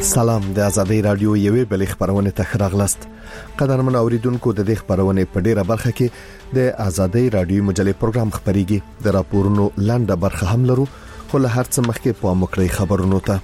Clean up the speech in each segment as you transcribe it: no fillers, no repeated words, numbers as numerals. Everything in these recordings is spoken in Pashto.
سلام د آزادۍ رادیو یوې بلې خبرونه ته راغلاست. قدرمن اوریدونکو د دې خبرونه په ډیره برخه کې د آزادۍ رادیو مجلې پروګرام خبريږي. د راپورونو لاندې برخه هم لرو، خو له هر څه مخکې په مکړی خبرونو ته.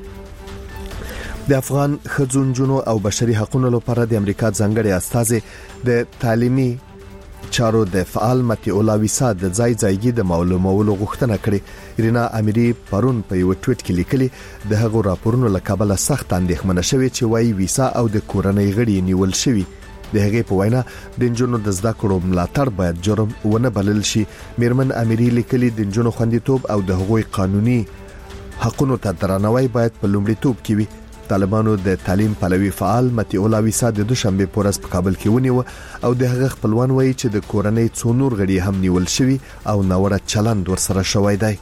د افغان خځونجونو او بشري حقوقو لپاره د امریکا ځانګړي استازي د تعلیمي چارو د فعال متیولا ویسا د ځایګي د معلومولو غوښتنه کړې. رینا امیری پرون په یو ټویټ کې لیکلي د هغو راپورونو لکابل سخت اندېښمنه شوې چې وايي ویسا او د کورنۍ غړي نیول شوی. د هغې په وینا د انجونو د زده کړو ملاتړ باید جرم ونه بلل شي. میرمن امیری لیکلي د انجونو خوندیتوب او د هغوی قانوني حقوقو ته درناوی باید په لومړیتوب کې وي. طالبانو د تعلیم پلوي فعال متیولا ویسا د دوشنبه پورز په کابل کې ونیو او د هغه خپلوان وایي چې د کورنۍ څو نور غړي هم نیول شوی او نوړه چلند ورسره شوی دی.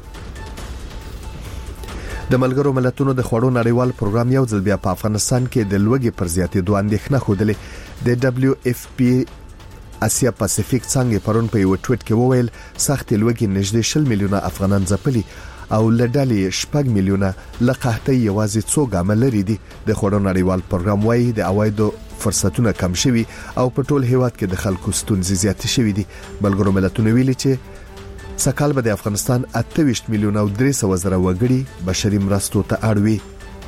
د ملګرو ملتونو د خوړو نړیوال پروګرام یو ځل بیا په افغانستان کې د لوږې پر زیاتېدو اندېښنه خوده. د دبليو اف پی اسیا پاسفیک څنګه پرون په یو ټویټ کې وویل سخت لوږې نږدې 10 میلیونه افغانان ځپلي او لډالي 6 میلیونه لقحته یوازې څو ګام لري دي. د خوړو نړیوال پروګرام وايي د اوایدو فرصتونه کم شوي او په ټول هیواد کې د خلکو ستونزې زیاتې شوي دي. ملګرو ملتونو ویلي چې سکهال به د افغانستان 28 میلیونه او 300 زره وګړي بشري مرستو ته اړوي.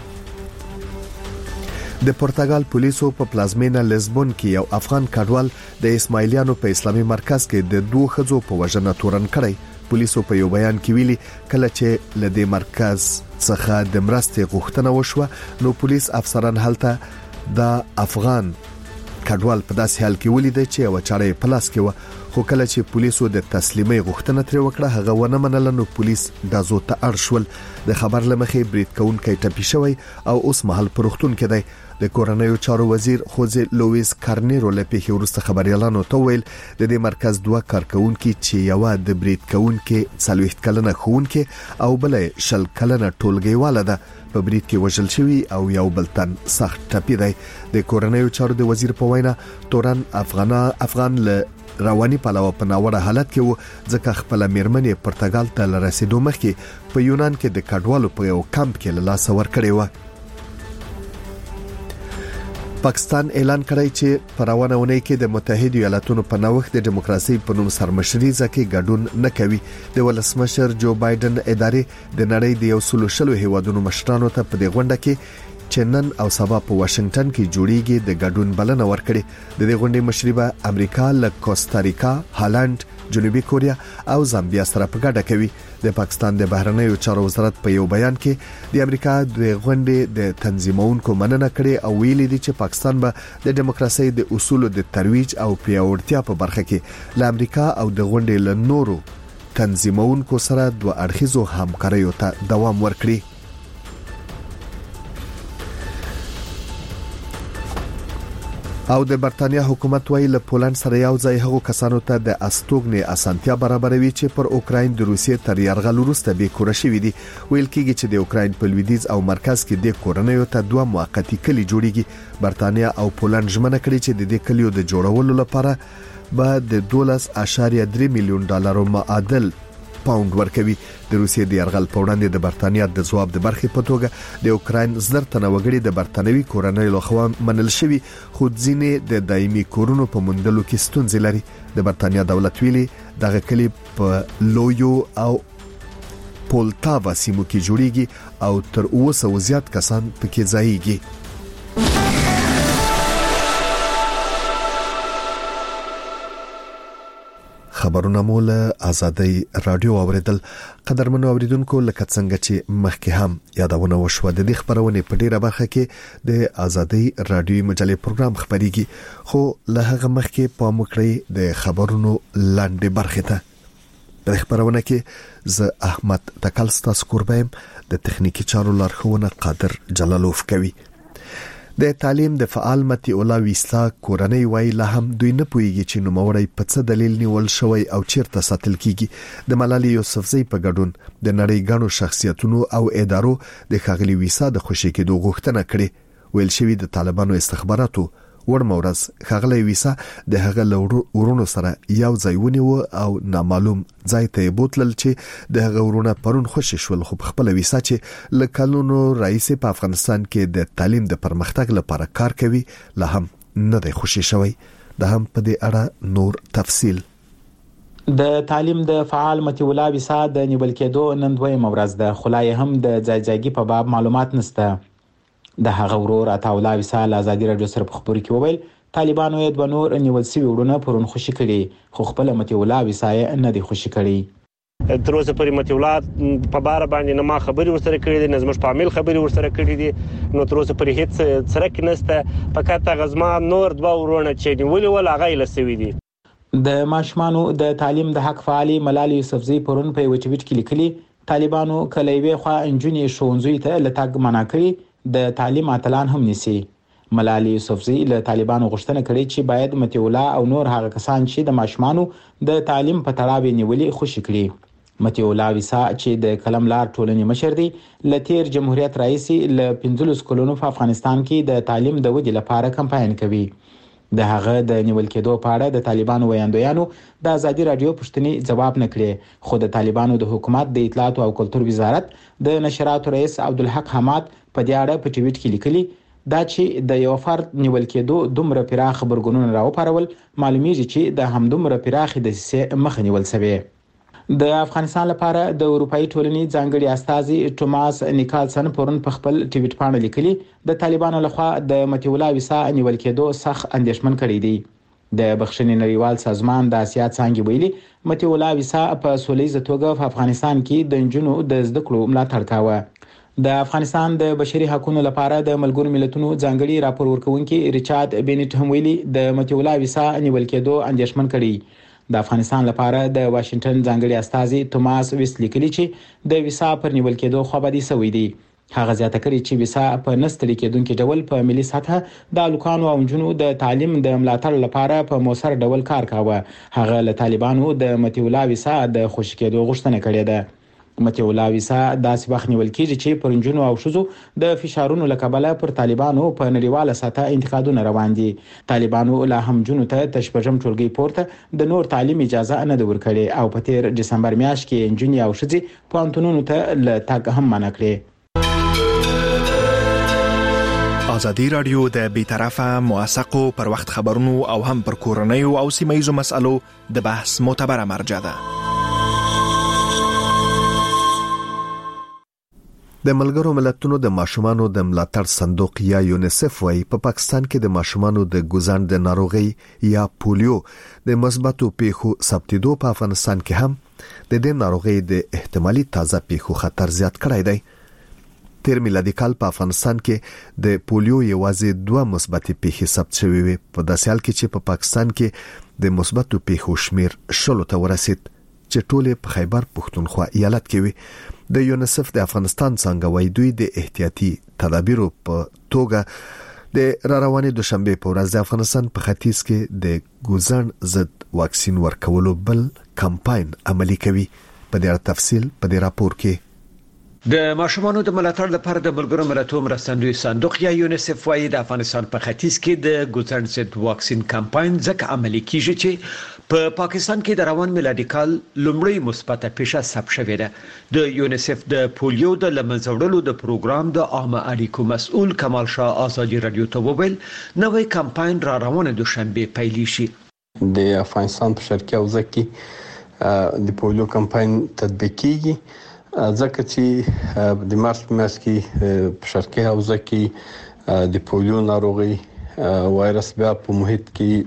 د پرتګال پولیسو په پلازمینه لزبون کې یو افغان کډوال د اسماعیلیانو په اسلامي مرکز کې د دوه خځو په وژنه تورن کړی. پولیسو په یو بیان کې ویلي کله چې لدې مرکز څخه د مرستې غوښتنه وشوه نو پولیس افسران هلته د افغان کډوال په داسې حال کې ولیدل چې یو چاره پلاس کې و، خو کله چې پولیسو د تسلیمي غوښتنه ترې وکړه هغه ونه منله نو پولیس دازو ته اړشول. د خبر لمخې برید کوونکی ټپي شوی او اوس مهال پروختون کې دی. د کورنیو چارو وزیر خوزه لوئیس کارنیرو له پیښې وروسته خبريالانو ته ویل د دې مرکز دوه کارکونکو چې یو د برید کوونکو 40 کلنه خونکو او بل 20 کلنه ټولګیواله ده په برید کې وژل شوی او یو بل تن سخت ټپي دی. د کورنیو چارو د وزیر په وینا تورن افغان له رواني پلوه په ناوړه حالت کې و ځکه خپل میرمنې پرتګال ته لرسېدو مخکې په یونان کې د کډوالو په یو کمپ کې له لاس ور کړی و. پاکستان اعلان کړی چې په روانه ونې کې د متحده ایالاتونو په نوښت د دیموکراسي په نوم سرمشري ځکه ګډون نه کوي. د ولسمشر جو بایدن ادارې د نړۍ د 100 هیوادونو مشرانو ته په دې غونډه کې چې نن او سبا په واشنگټن کې جوړیږي د ګډون بلنه ورکړي. د دې غونډې مشري به امریکا له کوستاریکا، هالند، جنوبي کوریا او زامبیا سره په ګډه کوي. د پاکستان د بهرنیو چارو وزارت په یو بیان کې د امریکا د غونډې د تنظیمونکو مننه کړې او ویلي دي چې پاکستان به د دیموکراسي د اصولو د ترویج او پیاوړتیا په برخه کې له امریکا او د غونډې له نورو تنظیمونکو سره دوه اړخیزو همکاریو ته دوام ورکړي. او د برتانیا حکومت وایي له پولند سره یو ځای هغو کسانو ته د استوګنې اسانتیا برابروي چې پر اوکراین د روسیې تر یرغل وروسته به کور شوي دي. ویل کېږي چې د اوکراین په لویدیځ او مرکز کې د کورنیو ته دوه موقتی کلی جوړیږي. برتانیا او پولند ژمنه کړې چې د دې کلیو د جوړولو لپاره به د 12.3 میلیون ډالر معادل پاوند ورکوي. د روسیې د یرغل په وړاندې د برتانیا د ځواب د برخې په توګه د اوکراین زر تنه وګړي د برتانوي کورنۍ لخوا منل شوي، خو ځینې د دایمي کورونو په موندلو کې ستونزې لري. د برتانیا دولت ویلي دغه کلی په لویو او پولتاوا سیمو کې جوړیږي او تر 200 زیات کسان پکې ځایږي. خبرونه مول آزادۍ رادیو اوریدل. قدرمنو اوریدونکو لکه څنګه چې مخکې هم یادونه وشوه د دې خبرونه په ډیره برخه کې د آزادۍ رادیو مجلې پروګرام خبريږي، خو له هغه مخکې په مکړی د خبرونو لاندې برخه ته د خبرونه کې ز احمد تکلستا سکوربم د تخنیکی چارو لارښوونه قادر جلالوف کوي. د تعلیم د فعال متیولا ویسا کورنۍ وای له هم دوی نه پويږي چې نو موري په څه دلیل نیول شوی او چیرته ساتل کیږي. د ملالي یوسفزۍ په ګډون د نړۍ غنو شخصیتونو او ادارو د خغلی ویسا د خوشی کېدو غوښتنه کړې. ویل شوی د طالبانو استخباراتو ورمورز خغلی ویسا د هغه ورونو سره یو ځای ونیو او نامعلوم ځای ته بوتلل چې د هغه ورونه پرون خوشی شول خو خپل ویسا چې لکلونو رئیس په افغانستان کې د تعلیم د پرمختګ لپاره کار کوي لا هم نه دی خوشی شوی. د هم په دې اړه نور تفصیل. د تعلیم د فعال متي الله ویسا د نیول کېدو نن دویمه ورځ ده خو لا هم د ځایځایګي په باب معلومات نشته. د هغه ورور عطا الله ویسا له ازادي رادیو سره په خبرو کې وویل طالبانو یې د نور نیول سوي ورونه پرون خوشي کړي خو خپل متي الله ویسا یې نه دی خوشي کړي. تر اوسه پورې متي الله په بار باندې نه ما خبري ورسره کړې دي نه زموږ په عامل خبري ورسره کړې دي نو تر اوسه پورې هیڅ څرک نشته فقط غزما نور دوه ورونه چې نیولې ول هغه لسوي دي. د ماشومانو د تعلیم د حق فعالي ملالي یوسفزۍ پرون په ویټویټ کې لیکلي طالبانو کلیوي خو انجونې شونځوي ته لټاګ منع کړي د تعلیم اتلان هم نسی. ملالي یوسفزۍ له طالبانو غوښتنه کړې چې باید متي الله او نور هغه کسان چې د ماشومانو د تعلیم په تړاو نیولې خوشي کړي. متي الله ویسا چې د کلم لار ټولنې مشر دی لتیر جمهوریت رئیس ل 15 کلونو په افغانستان کې د تعلیم د ودی لپاره کمپاین کوي. د هغه د نیول کېدو په اړه د طالبانو ویاندویانو د ازادي رادیو پښتني جواب نکړي خو د طالبانو د حکومت د اطلاعات او کلتور وزارت د نشراتو رئیس عبدالحق حماد په دې اړه په ټویټ کې لیکلي دا چې د یو فرد نیول کېدو دومره پراخ خبرګونونه راوپارول معلومیږي چې د همدومره پراخ د سیاسي مخ نیول شوی. د افغانستان لپاره د اروپאי ټولنې ځانګړي استازي توماس نیکالسن پرون په خپل ټویټ باندې لیکلي د طالبانو لخوا د متي الله ویسا نیول کېدو سخت اندېښمن کړي دي. د بخښنې نړیوال سازمان د اسیا څنګه ویلي متي الله ویسا په سولېزه توګه په افغانستان کې د جنونو د زده کړو ملاتړ کاوه. د افغانستان د بشري حقوقو لپاره د ملګرو ملتونو ځانګړي راپور ورکونکي ریچارد بینټ هم ویلي د متي الله ویسا نیول کېدو اندېښمن کړي. د افغانستان لپاره د واشنگټن ځانګړي استازي توماس ویس لیکلي چې د ویسا پر نیول کېدو خبري سوي دي. هغه زیاته کړي چې ویسا په نستړي کېدونکو ډول په ملي سطح د الکانو او جنونو د تعلیم د ملاتړ لپاره په موثر ډول کار کاوه. هغه له طالبانو د متي الله ویسا د خوشی کېدو غوښتنه کړې ده. متي الله ویسا داسې وخت نیول کېږي چې پر جنونو او شذو د فشارونو لکبله پر طالبانو په نړیواله سطح انتقادونه روان دي. طالبانو لا هم جنونو ته تشبجم ټولګي پورته د نور تعلیم اجازه نه د ورکړي او په تیر دسمبر میاشت کې انجونی او شذي پانتونونو ته ل تاګ هم منع کړي. ازادي رادیو د بیطرفه موثقو پر وخت خبرونو او هم پر کورنیو او سیمه‌یزو مسالو د بحث معتبره مرجع ده. د ملګرو ملتونو د ماشومانو د ملاتړ صندوق یا یونیسف وايي په پاکستان کې د ماشومانو د ګوزان د ناروغي یا پولیو د مثبتو پیښو ثبتېدو په افغانستان کې هم د دې ناروغي د احتمالي تازه پیښو خطر زیات کړی دی. تیر میلادي کال په افغانستان کې د پولیو یوازې 2 مثبت پیښې ثبت شوې وي په داسې حال کې چې په پاکستان کې د مثبتو پیښو شمیر 10 ته ورسید چې ټول په خیبر پښتونخوا ایالت کې وي. د یونیسف د افغانستان څنګه وای دوی د احتیاطي تدابیرو په توګه د روانې دوشنبه په ورځ د افغانستان په ختیځ کې د ګوزن ضد واکسین ورکولو بل کمپاین عملي کوي. په دې تفصیل په دې راپور کې د ماشومانو د ملاتړ لپاره د ملګرو ملتونو مرستندوی صندوق یا یونیسف وايي د افغانستان په ختیځ کې د ګوزن ضد واکسین کمپاین ځکه عملي کیږي چې په پاکستان کې د روان میلادي کال لومړی مثبت پیښه ثبت شوې ده. د یونیسف د پولیو د لمنځوړلو د پروګرام د عامه اړیکو مسؤل کمال شاه ازادي رادیو ته وویل نوې کمپاین را روانه دوشنبه پیل شي. د افغانستان په شرقي حوزه کې د پولیو کمپاین تطبیق کیږي ځکه چې د مارچ میاشت کې په شرقي حوزه کې د پولیو ناروغي وایرس بیا په محیط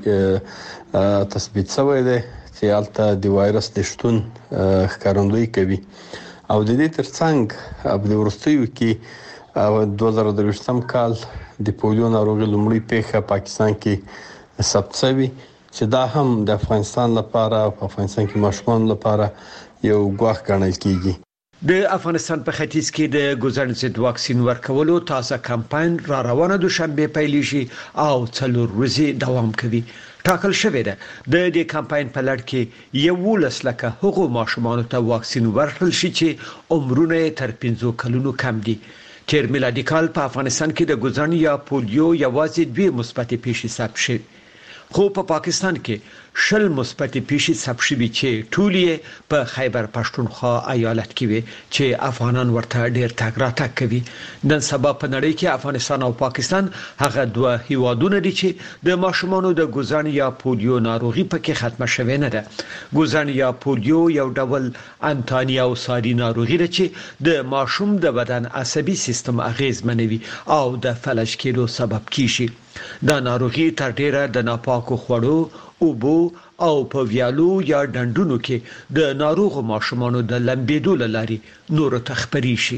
کې تثبیت شوی دی چې البته د وایرس د شتون ښکارندویي کوي او د دې ترڅنګ د ورستیو کې 2023 کال د پولیو ناروغي لومړی پیښه پاکستان کې ثبت شوی چې دا هم د افغانستان لپاره په افغانستان کې ماشومان لپاره یو ګواښ ګڼل کیږي. د افغانستان په ختیځ کې د ګوزن ضد واکسین ورکولو تازه کمپاین را روانه دوشنبه پیل شي او 4 ورځې دوام کوي. ټاکل شوې ده د دې کمپاین په لړ کې 11 لکه حقوق ماشومان ته واکسین ورکړل شي چې عمرونه تر 15 کلونو کم دي. تیر میلادي کال په افغانستان کې د ګوزن یا پولیو یوازې 2 مثبت پیښې ثبت شوې، خو په پاکستان کې 10 مثبت پیښې ثبت شوې چې ټول یې په خیبر پښتونخوا ایالت کې وي چې افغانان ورته ډېر تګ راتګ کوي. نن سبا په نړۍ کې افغانستان او پاکستان هغه دوه هیوادونه دي چې د ماشومانو د ګوزن یا پولیو ناروغي پکې ختمه شوې نه ده. ګوزن یا پولیو یو ډول انتانیا او ساري ناروغي ده چې د ماشوم د بدن عصبي سیستم اغیزمنوي او د فلج کېدو سبب کیږي. دا ناروغي تر ډیره د ناپاکو خوړو، اوبو او په ویالو یا ډنډونو کې د ناروغ ماشومانو د لمبېدو لاري نور ته خپري شي.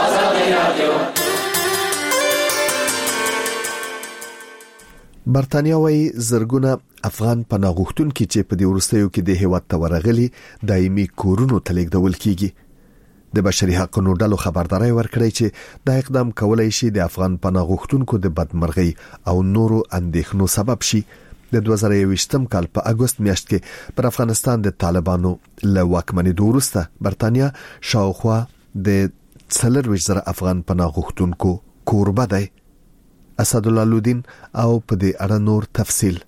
برتانیا وايي زرګونه افغان پناهغښتونکي چې په دې ورستیو کې د هیواد ته ورغلي دایمي کورونو ته لیږدول کیږي. د بشري حقوقو ډلو خبرداري ورکړی چې دا اقدام کولای شي د افغان پناهغښتونکو د بدمرغي او نورو اندېښنو سبب شي. د 2021م کال په اگست میاشت کې پر افغانستان د طالبانو له واکمنۍ وروسته برتانیا شاوخوا د 40,000 افغان پناهغښتونکو کوربه دی. اسد الله لودین او په دې اړه نور تفصیل.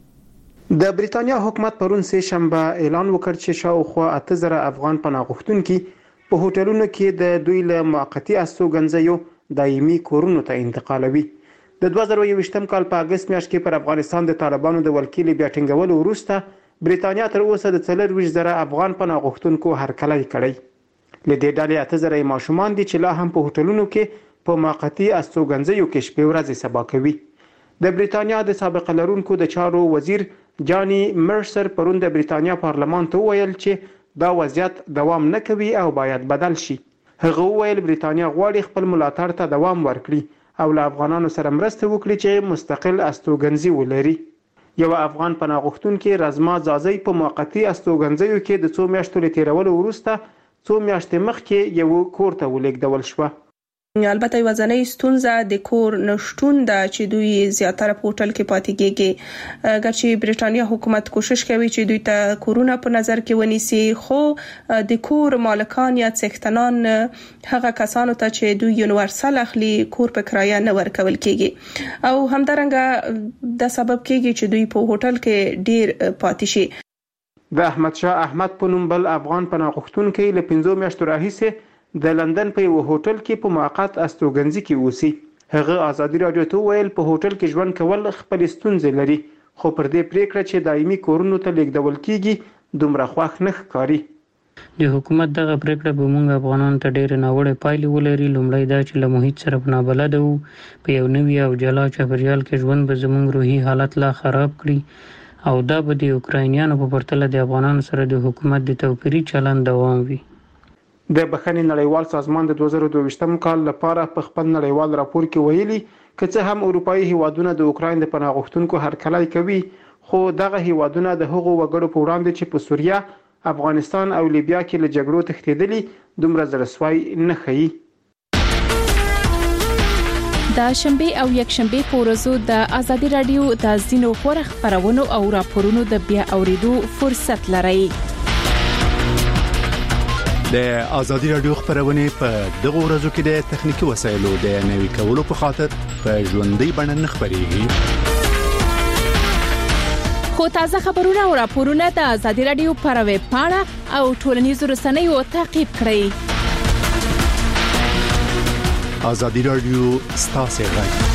د بریتانیا حکومت پرون سه شنبه اعلان وکړ چې شاوخوا 8,000 افغان پناهغښتونکي په هوټلونو کې د دوی له موقتی استوګنځیو دایمي کورونو ته انتقالوي. د 2021م کال په اگست میاشت کې پر افغانستان د طالبانو د ولکې بیا ټینګولو وروسته بریتانیا تر اوسه د 40,000 افغان پناهغښتونکو هرکلی کړی. له دې ډلې 8,000 ماشومان دي چې لا هم په هوټلونو کې په موقتی استوګنځیو کې شپې ورځې سبا کوي. د بریتانیا د سابقه لرونکو د چارو وزیر جانی مرسر پرون د بریتانیا پارلمان ته ویل چې دا وضعیت دوام نه کوي او باید بدل شي. هغه ویل بریتانیا غواړي خپل ملاتړ ته دوام ورکړي او له افغانانو سره مرسته وکړي چې مستقل استوګنځي ولري. یو افغان پناهغښتونکي رزما زازی په موقتی استوګنځیو کې د 2 میاشتو له تیرولو وروسته 2 میاشتې مخکې یو کور ته ولیږدول شوه. البته وزنۍ ستونزه د کور نشټون ده چې دوی زیاتره په هوټل کې پاتې کېږي. ګرچې بریټانیا حکومت کوشش کوي چې دوی ته کورونه په نظر کې ونیسي، خو د کور مالکان یا څښتنان هغه کسانو ته چې دوی یونیورسال اخلي کور په کرایه نه ورکول کېږي او همدارنګه د سبب کېږي چې دوی په هوټل کې ډیر پاتې شي. د احمد شاه احمد په نوم بل افغان پناهغښتونکي له 15 میاشتو راهیسې د لندن په یو هوټل کې په موقت استوګنځي کې اوسي. هغه ازادي رادیو ته ویل په هوټل کې ژوند کول خپل ستونزې لري، خو پر دې پریکړه چې دایمي کورونو ته لیږدول کیږي دومره خوښ نه ښکاري. د حکومت دغه پریکړه به موږ افغانانو ته ډېر ناوړه پایلې ولري. لومړی دا چې له محیط سره نابلده وو، په یو نوي او جلا چاپیریال کې ژوند به زموږ روحي حالت لا خراب کړي او دا به د اوکراینیانو په پرتله د افغانانو سره د حکومت د توپیري چلند دوام وي. د بخښنې نړیوال سازمان د 2022م کال لپاره په خپل نړیوال راپور کې ویلي که څه هم اروپאי هیوادونه د اوکراین د پناهغښتونکو هرکلی کوي، خو دغه هیوادونه د هغو وګړو په وړاندې چې په سوریه، افغانستان او لیبیا کې له جګړو تښتېدلي دومره زړسوی نه ښیي. د شنبه او یکشنبه په ورځو د ازادي رادیو د ځینو خبرو خبرونو او راپورونو د بیا اوریدو فرصت لرئ. د ازادي رادیو خبرونه په دغه ورځو کې د تخنیکی وسایلو د نوي کولو په خاطر په ژوندۍ بڼه نه خبريږي. خو تازه خبرونه او راپورونه د ازادي رادیو پر ویب پاڼه او ټولنیزو رسنیو تعقیب کړئ. ازادي رادیو ستاسو غږ.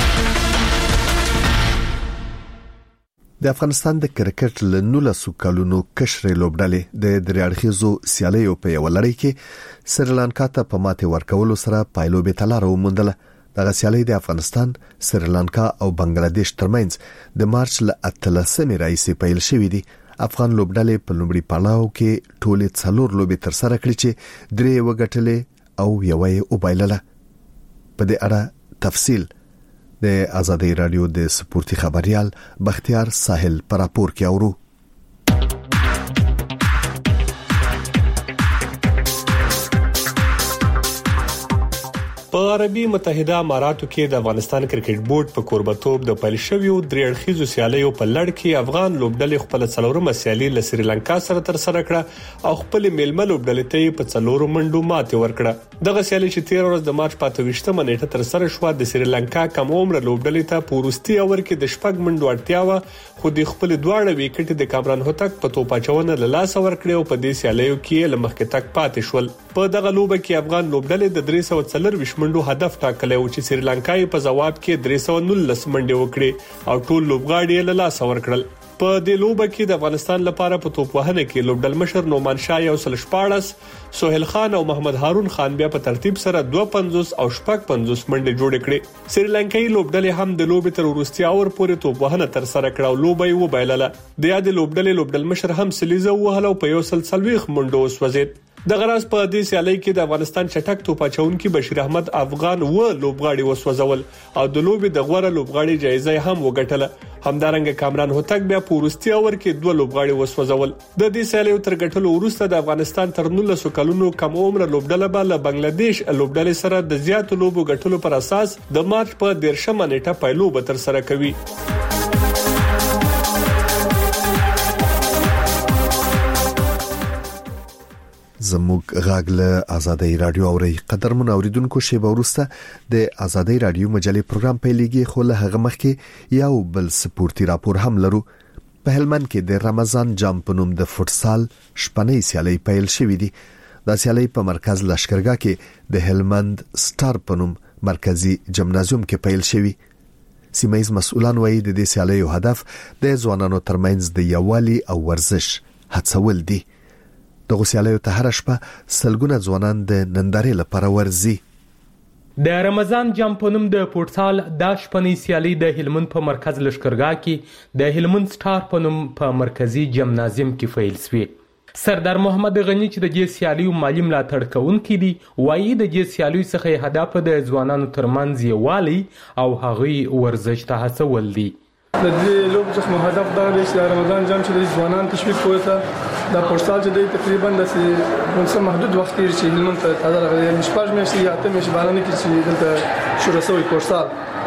د افغانستان د کرکټ له 19 کلونو کشرې لوبډلې د دریاړخیزو سیالیو په یو لړۍ کې سریلانکا ته په ماته ورکولو سره پایلوبې تلاره وموندله. دغه سیالي د افغانستان، سریلانکا او بنگلاديش ترمنځ د مارچ له 13 راهیسې پیل شوې دي. افغان لوبډلې په لومړي پړاو کې ټولې 4 لوبې تر سره کړې چې 3 وګټلې او یو یې وبایلله. په دې اړه تفصیل د ازادي رادیو د سپورتي خبريال بختیار ساحل پر راپور کې اورو. په عربي متحده اماراتو کې د افغانستان کرکټ بورډ په کوربتوب د پیل شویو درې اړخیزو سیالیو په لړ کې افغان لوبډلې خپل څلورمه سیالي له سریلانکا سره تر سره کړه او خپل میلمه لوبډلې ته په څلورو منډو ماتې ورکړه. دغه سیالي چې 13 ورځ د مارچ 28مه نیټه تر سره شو د سریلانکا کم عمر لوبډلې ته په وروستي اور کې د شپږ منډو اړتیا و خو د خپل دواړه وکټ د کامران هوتک په توپاچونه له لاس ورکړ او په دې سیالیو کې لمخکې تک پاتې شول. په دغه لوبه کې افغان لوبډلې د 340 منډو هدف ټاکلی او چې سریلانکا په جواب کې 319 منډې وکړې او ټول لوبغاړي له لاس ورکړل. په دې لوبه کې د افغانستان لپاره په توپ وهنه کې لوبډل مشر نومان شاه یو سل شپاړس، سہیل خان او محمد هارون خان بیا په ترتیب سره 250 او 55 منډې جوړ کړې. سریلانکایي لوبډلې هم د لوبې تر وروستي اور پورې توپ وهنه تر سره کړه او لوبه یې وبایلله. د یاد لوبډل مشر هم سلیزه وهله او په یو سل 40 منډو وسوځید. د غراس په دې سیالي کې د افغانستان چټک توپاچونکي بشیر احمد افغان و لوبغاړي وسوځول او د لوبې د غوړه لوبغاړي جایزه هم وګټله. همدارنګه کامران هوتک بیا په وروستي اور کې 2 لوبغاړي وسوځول. د دې سیالي تر ګټلو وروسته د افغانستان تر 19 کلونو کم عمر لوبډله به له بنگلاديش لوبډلې سره د زیاتو لوبو ګټلو پر اساس د مارچ په 13مه نیټه پایلو به تر سره کوي. زموږ غاګ له آزادۍ رادیو اوري قدرمن اوریدونکو شیبه ورسته د آزادۍ رادیو مجلې پروګرام پیلېږي خو له هغه مخکې یو بل سپورتي راپور هم لرو. په هلمند کې د رمضان جام په نوم د فوتسال شپنۍ سیالي پیل شوې دي. د سیالي په مرکز لشکرګاه کې د هلمند سټار په نوم مرکزی جمنازیوم کې پیل شوی. سیمایي مسؤلان وایي د دې سیالي هدف د ځوانانو ترمنځ د یووالي او ورزش هڅول دي. د غوسیالیو ته هر شپه سلګونه ځوانان د نندارې لپاره ورزي. د رمضان جام په نوم د فوتسال د شپنۍ سیالي د هلمند په مرکز لشکرګاه کې د هلمند سټار په نوم په مرکزی جمنازیوم کې پیل شوه. سردار محمد غنی چې د دې سیالیو مالی ملاتړ کوونکی دی وایي د دې سیالیو څخه هدف د ځوانانو ترمنځ یووالی او هغوی ورزش ته هڅول دي. د دې لوب څخه هدف دا دی چې رمضان جام چې د ځوانانو تشویق کوي. دا فوتسال چې د تقریبا د څه محدود وخت کې چې هلمند ته تازه راغلی شپږ میاشتې یا 8 میاشتې باندې کې چې دلته شروع شوی فوتسال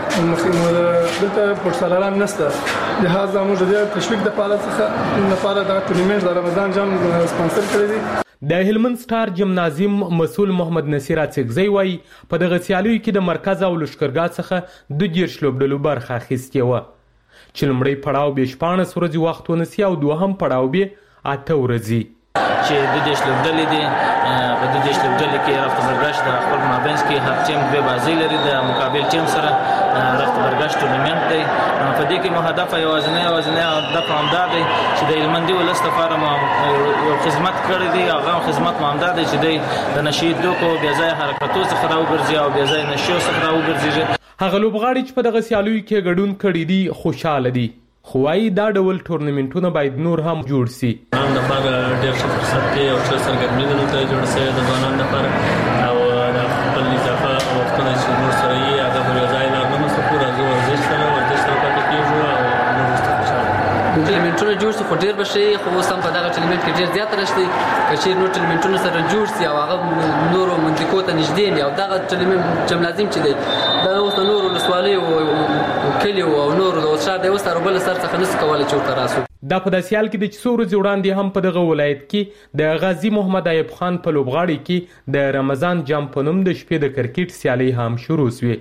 دلته فوتسالران نشته. لهدا موږ د تشویق د لپاره دا ټورنمنت د رمضان جام سپانسر کړی دی. د هلمند سټار جمنازیوم مسؤل محمد نصیر اڅکزی وایي په دغه سیالیو کې د مرکز او لشکرګاه څخه 2 لوبډلو برخه اخیستې وه چې لومړی پړاو به 14 ورځې وخت ونیسي او دوهم پړاو به 8 ورځې چې د دې لوبډلې دي. په دې لوبډلې کې رفت برګشت د خپل مابینس کې هر ټیم به بازی لري د مقابل ټیم سره رفت برګشت ټورنمنت دی. په دې کې مهدف یوازینی هدف همدا دی چې د هلمندي ولس لپاره یو خدمت کړی دی. هغه خدمت همدا دی چې د نشي دوکو بیا ځای حرکتو څخه راوګرځي او بیا ځای نشو څخه راوګرځي. هغه لوبغاړي چې په دغه سیالیو کې ګډون کړي دي خوشاله دي خو وايي دا ډول ټورنمنټونه باید نور هم جوړ شي. نن د باغ ډېر ښه فرصت دی او ښه سرګرمي دلته جوړ شوی د ځوانانو لپاره او د خپل اضافه وختونه چې نور سره یې هغه په ځای نه نو پورا زو ورزش سره پاتې کیږي او نور څه ټورنمنټونه جوړ شي خو ډېر بشي خو اوس هم په دغه ټورنمنټ کې ډېر زیات راشي چې نور ټورنمنټونه سره جوړ شي او هغه نورو منطقو ته نږدې نه او دغه ټورنمنټ جملازیم چې دی دا اوس نور ولسوالۍ او کلی او نور د اوسه د اوسه ربل سر څخه نس کولای چې تراسو. دا په داسیال کې د څورو ځوړاندې هم په دغه ولایت کې د غازی محمد ایوب خان په لوبغاړي کې د رمضان جام په نوم د شپې د کرکټ سیالي هم شروع شوه.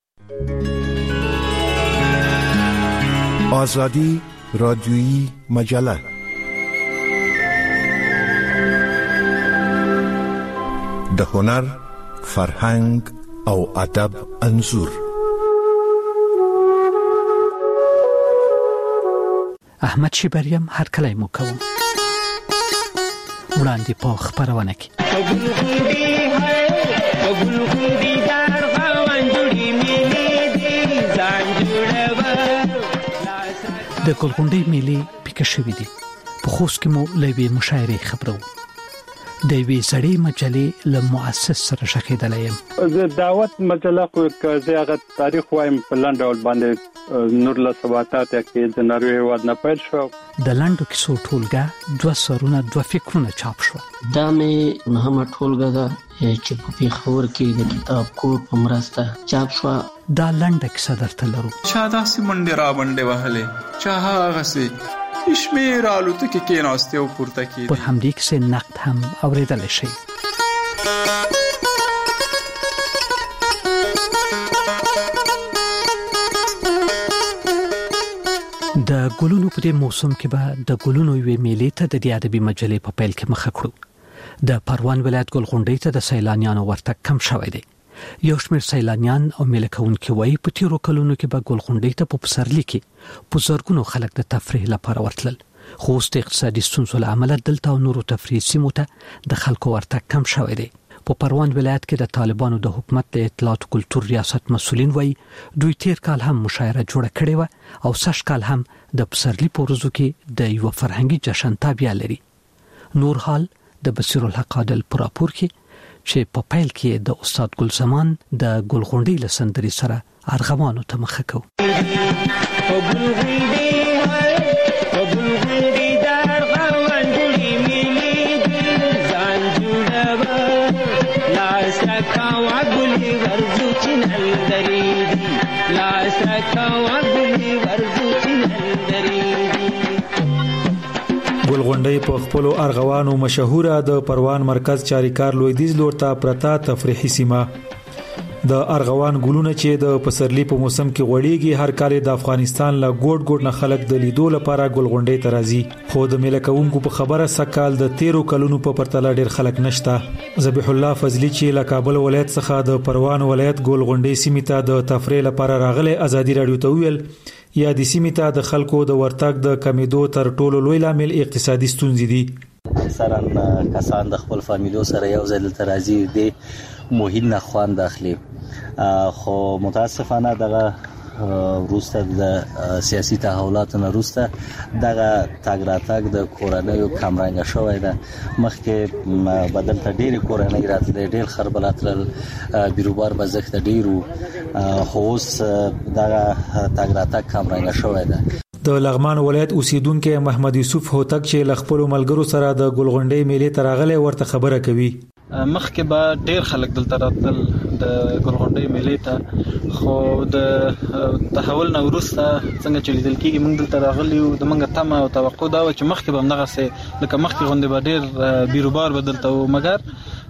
آزادی رادیویی مجله د هنر، فرهنګ او ادب انځور. احمد شیبریم هر کله مو کوم وړاندې په خبرونه کې د ګلغونډۍ میلې پکې شوې دي. په خوست کې مو لوي مشاعرې خبرو د وی سړی مجلې له مؤسس سره شخیدلې يم. زه دعوت مجله خو کزه هغه تاریخ وایم په لاندې ډول باندې نور له سباتات کې د ناروې هیواد نه پیل شو. د لاندو کیسو ټولګه 2 سرونه 2 فکرونه چاپ شو. دا مې نهمه ټولګه ده چې په پیښور کې د کتاب کور په مرسته چاپ شو. دا لنډه کیسه درته لرو. چا داسې منډې را منډې وهلې، چا هغسې شمېر الوتکې کېناستې او پورته کېدې. پر همدې کیسې نقد هم اورېدلی شئ. د ګلونو په دې موسم کې به د ګلونو یوې میلې ته د دې ادبي مجلې په پیل کې مخه کړو. د پروان ولایت ګلغونډۍ ته د سیلانیانو ورتګ کم شوی دی. یو شمېر سیلانیان او میله کوونکي وایي په تیرو کلونو کې به ګلغونډۍ ته په پسرلي کې په زرګونو خلک د تفریح لپاره ورتلل، خو اوس د اقتصادي ستونزو له امله دلته او نورو تفریحي سیمو ته د خلکو ورتګ کم شوی دی. په پروان ولایت کې د طالبانو د حکومت د اطلاعات او کلتور ریاست مسؤلین وایي دوی تیر کال هم مشاعره جوړه کړې و او سږ کال هم د پسرلي په ورځو کې د یو فرهنګي جشن تابع لري. نور حال د بصیر الحق عادل پر راپور کې چې په پیل کې د استاد ګل زمان د ګلغونډۍ لسندري سره ارغوانو ته مخه کو. ګلغونډۍ په خپل ارغوانو مشهوره د پروان مرکز چاریکار لویدیځ لور ته پرتا تفریحي سیمه. د ارغوان ګلونه چې د پسرلي په موسم کې غوړېږي هر کال د افغانستان له ګوټ ګوټ نه خلک د لیدو لپاره ګلغونډۍ ته راځي، خو د میله کوونکو په خبره سکهال د 13 کلونو په پرتله ډېر خلک نشته. ذبیح الله فضلی چې له کابل ولایت څخه د پروان ولایت ګلغونډۍ سیمې ته د تفریح لپاره راغلی ازادي رادیو ته ویل یا د سیمې ته د خلکو د ورتګ د کمیدو تر ټولو لوی لامل اقتصادي ستونزې دي. سران کسان د خپل فامیلو سره یو ځای دلته راځي د موهین نه خوان داخلي، خو متاسفانه دغه وروسته د سیاسي تحولاتو نه وروسته دغه تاګ راتګ د کورنۍ کمرنګ شوی ده. مخکې بدل ته ډېر کورنۍ راتلې، ډېر خربلاتل بیروبار بزخت ډېرو، خو اوس دغه تاګ راتګ کمرنګ شوی ده. د لغمان ولایت اوسیدونکو محمد یوسف هوتک چې ل خپل ملګرو سره د ګلغونډۍ میلې ته راغلی ورته خبره کوي. مخکې به ډېر خلک دلته راتل د ګلغونډۍ میلې ته، خو د تحول نه وروسته څنګه چې لیدل کېږي موږ دلته راغلي یو، د موږ تمه او توقع دا و چې مخکې به همدغسې لکه مخکې غوندې به ډېر بیروبار به دلته و، مګر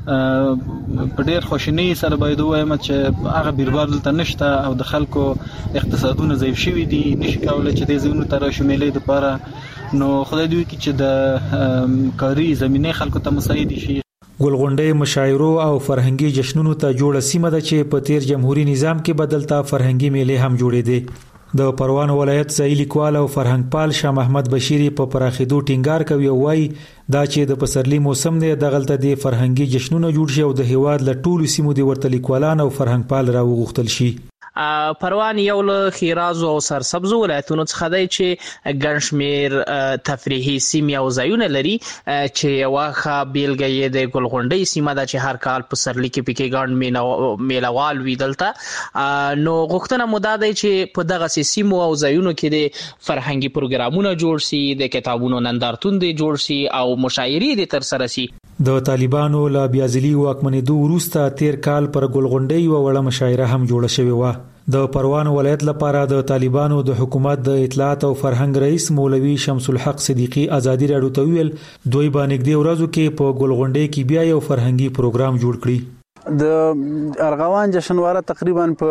په ډېر خوشنۍ سره باید ووایم چې هغه بیروبار دلته نشته او د خلکو اقتصادونه ضعیف شوي دي، نشي کولی چې دې ځایونو ته راشي میلې دپاره. نو خدای دې وکړي چې د کاري زمینې خلکو ته مساعد شي. ګلغونډۍ مشاعرو او فرهنګي جشنونو ته جوړه سیمه ده چې په تیر جمهوریت نظام کې بدلته فرهنګي میلې هم جوړېدې. د پروان ولایت ځای لیکوال او فرهنګپال شاه محمد بشيري په پراخېدو ټینګار کوي او وايي دا چې د پسرلي موسم دی دغلته د فرهنګي جشنونو جوړ شي او د هیواد له ټولو سیمو د ورته لیکوالان او فرهنګپال راوغوښتل شي. پروان یو له خیرازو او سرسبزو ولایتونو څخه دی چې ګڼ شمېر تفریحي سیمې او ځایونه لري، چې یوه ښه بیلګه یې د ګلغونډۍ سیمه ده چې هر کال پسرلي کې پکې ګڼ میلهوال وي دلته. نو غوښتنه مو دا دی چې په دغسې سیمو او ځایونو کې د فرهنګي پروګرامونه جوړ سي، د کتابونو نندارتون دې جوړ سي او مشاعرې دې ترسره سي. د طالبانو له بیازلي واکمنېدو وروسته تیر کال پر ګلغونډۍ یوه وړه مشاعره هم جوړه شوې وه. د پروان ولایت لپاره د طالبانو د حکومت د اطلاعات او فرهنګ رئیس مولوي شمس الحق صدیقي ازادي رادیو ته ویل دوی باندې نږدې ورځو کې په ګلغونډۍ کې بیا یو فرهنګي پروګرام جوړ کړي. د ارغوان جشنواره تقریبا په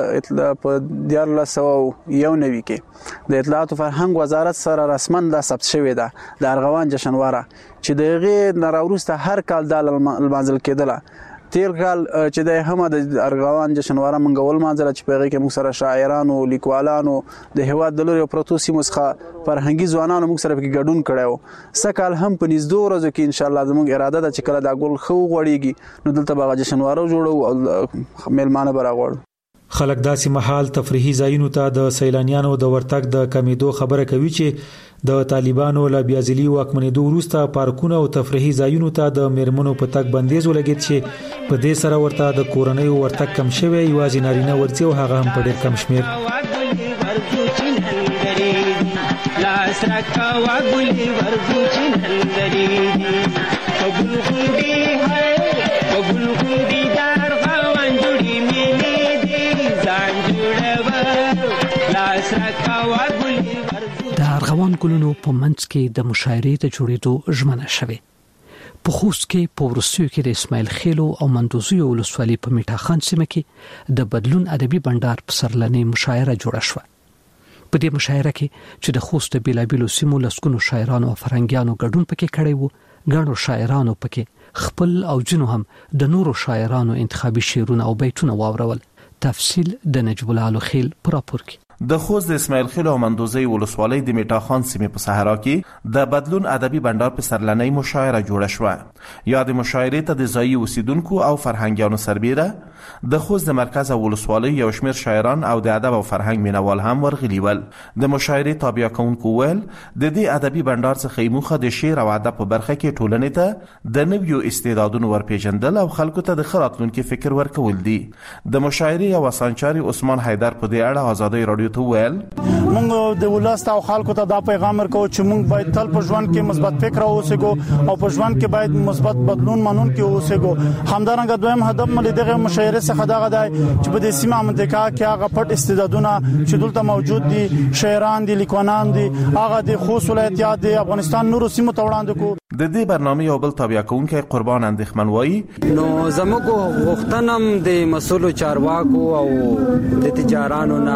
1991 کې د اطلاعات او فرهنګ وزارت سره رسماً د ثبت شوې ده د ارغوان جشنواره چې دغه نراوروسته هر کال د المنزل کېدله. تیر کال چې د هم د ارغوان جشنواره منګول مانځله چې په هغه کې موږ سره شاعرانو، لیکوالانو، د هیواد د لوري پروتو سیمو څخه فرهنګي ځوانانو موږ سره پکې ګډون کړی و. سکهال هم په نږدې ورځو کې ان شاء الله زموږ اراده ده چې کله دا ګل خو غوړېږي نو دلته به جشنواره جوړو او میلمانه به راغواړو. خلک داسې مهال تفریحي ځایونو ته د سیلانیانو د ورتګ د کمیدو خبره کوي چې د طالبانو له بیازلي واکمنېدو وروسته پارکونه او تفریحي ځایونو ته د میرمنو په تګ بندیز ولګېد چې په دې سره ورته د کورنۍ ورتګ کم شوی، یوازې نارینه ورځي او هغه هم په ډېر کم شمېر. لاس راکوا ګلي ورغو چې نلري قبول غوډي هاي قبول غوډي دار غوان جوړي ملي دي ځان جوړوا لاس راکوا ګلي ورغو د ارغوان ګلونو په منځ کې د مشاعرې د جوړېدو ژمنه شوه. په خوست کې په ورسیو کې د اسماعیل خیلو او مندوزیو ولسوالۍ په میټا خان سیمه کې د بدلون ادبي بندر په سرلنې مشاعره جوړه شوه. په دې مشاعره کې چې د خوست د بیلابیلو سیمو لسګونو شاعرانو او فرهنګیانو ګډون پکې کړی وو، ګڼو شاعرانو پکې خپل او جنو هم د نورو شاعرانو انتخابي شعرونه او بیتونه واورول. تفصیل د نجیب الله خیل پر راپور کې. د خوست د اسماعیل خیل او مندوزی ولسوالۍ د میټا خان سیمې په صحرا کې د بدلون ادبي بندر په سرلنۍ مشاعره جوړه شوه. یا د مشاعرې ته د ځایي اوسیدونکو او فرهنګیانو سربیره د خوست د مرکز او ولسوالۍ یو شمېر شاعران او د ادب او فرهنګ مینوال هم ورغلي ول. د مشاعرې تابع کوونکو ویل د دې ادبي بندر څخه موخه د شعر او ادب په برخه کې ټولنې ته د نویو استعدادونو ورپېژندل او خلکو ته د ښه راتلونکي فکر ورکول دي. د مشاعرې او اسانچاري عثمان حیدر په دې اړه آزادۍ رادیو ته ویل موږ د ولست او خلکو ته دا پیغام ورکو چې موږ باید تل په ژوند کې مثبت فکر اوسېګو او په ژوند کې باید مثبت بدلون منون کې اوسېګو. همدارنګه دویم هدف ملي دغه مشاعره څخه دغه دی چې په دې سیمه منطقه کې هغه پټ استعدادونه چې دلته موجود دي، شاعران دي، لیکوالان دي، هغه د خوست ولایت یا د افغانستان نورو سیمو ته وړاندې کو. د دې برنامه یو بل تابع کوونکی قربان اندخمن وایي نو زموږ غوښتنم د مسولو چارواکو او د تجارانو نه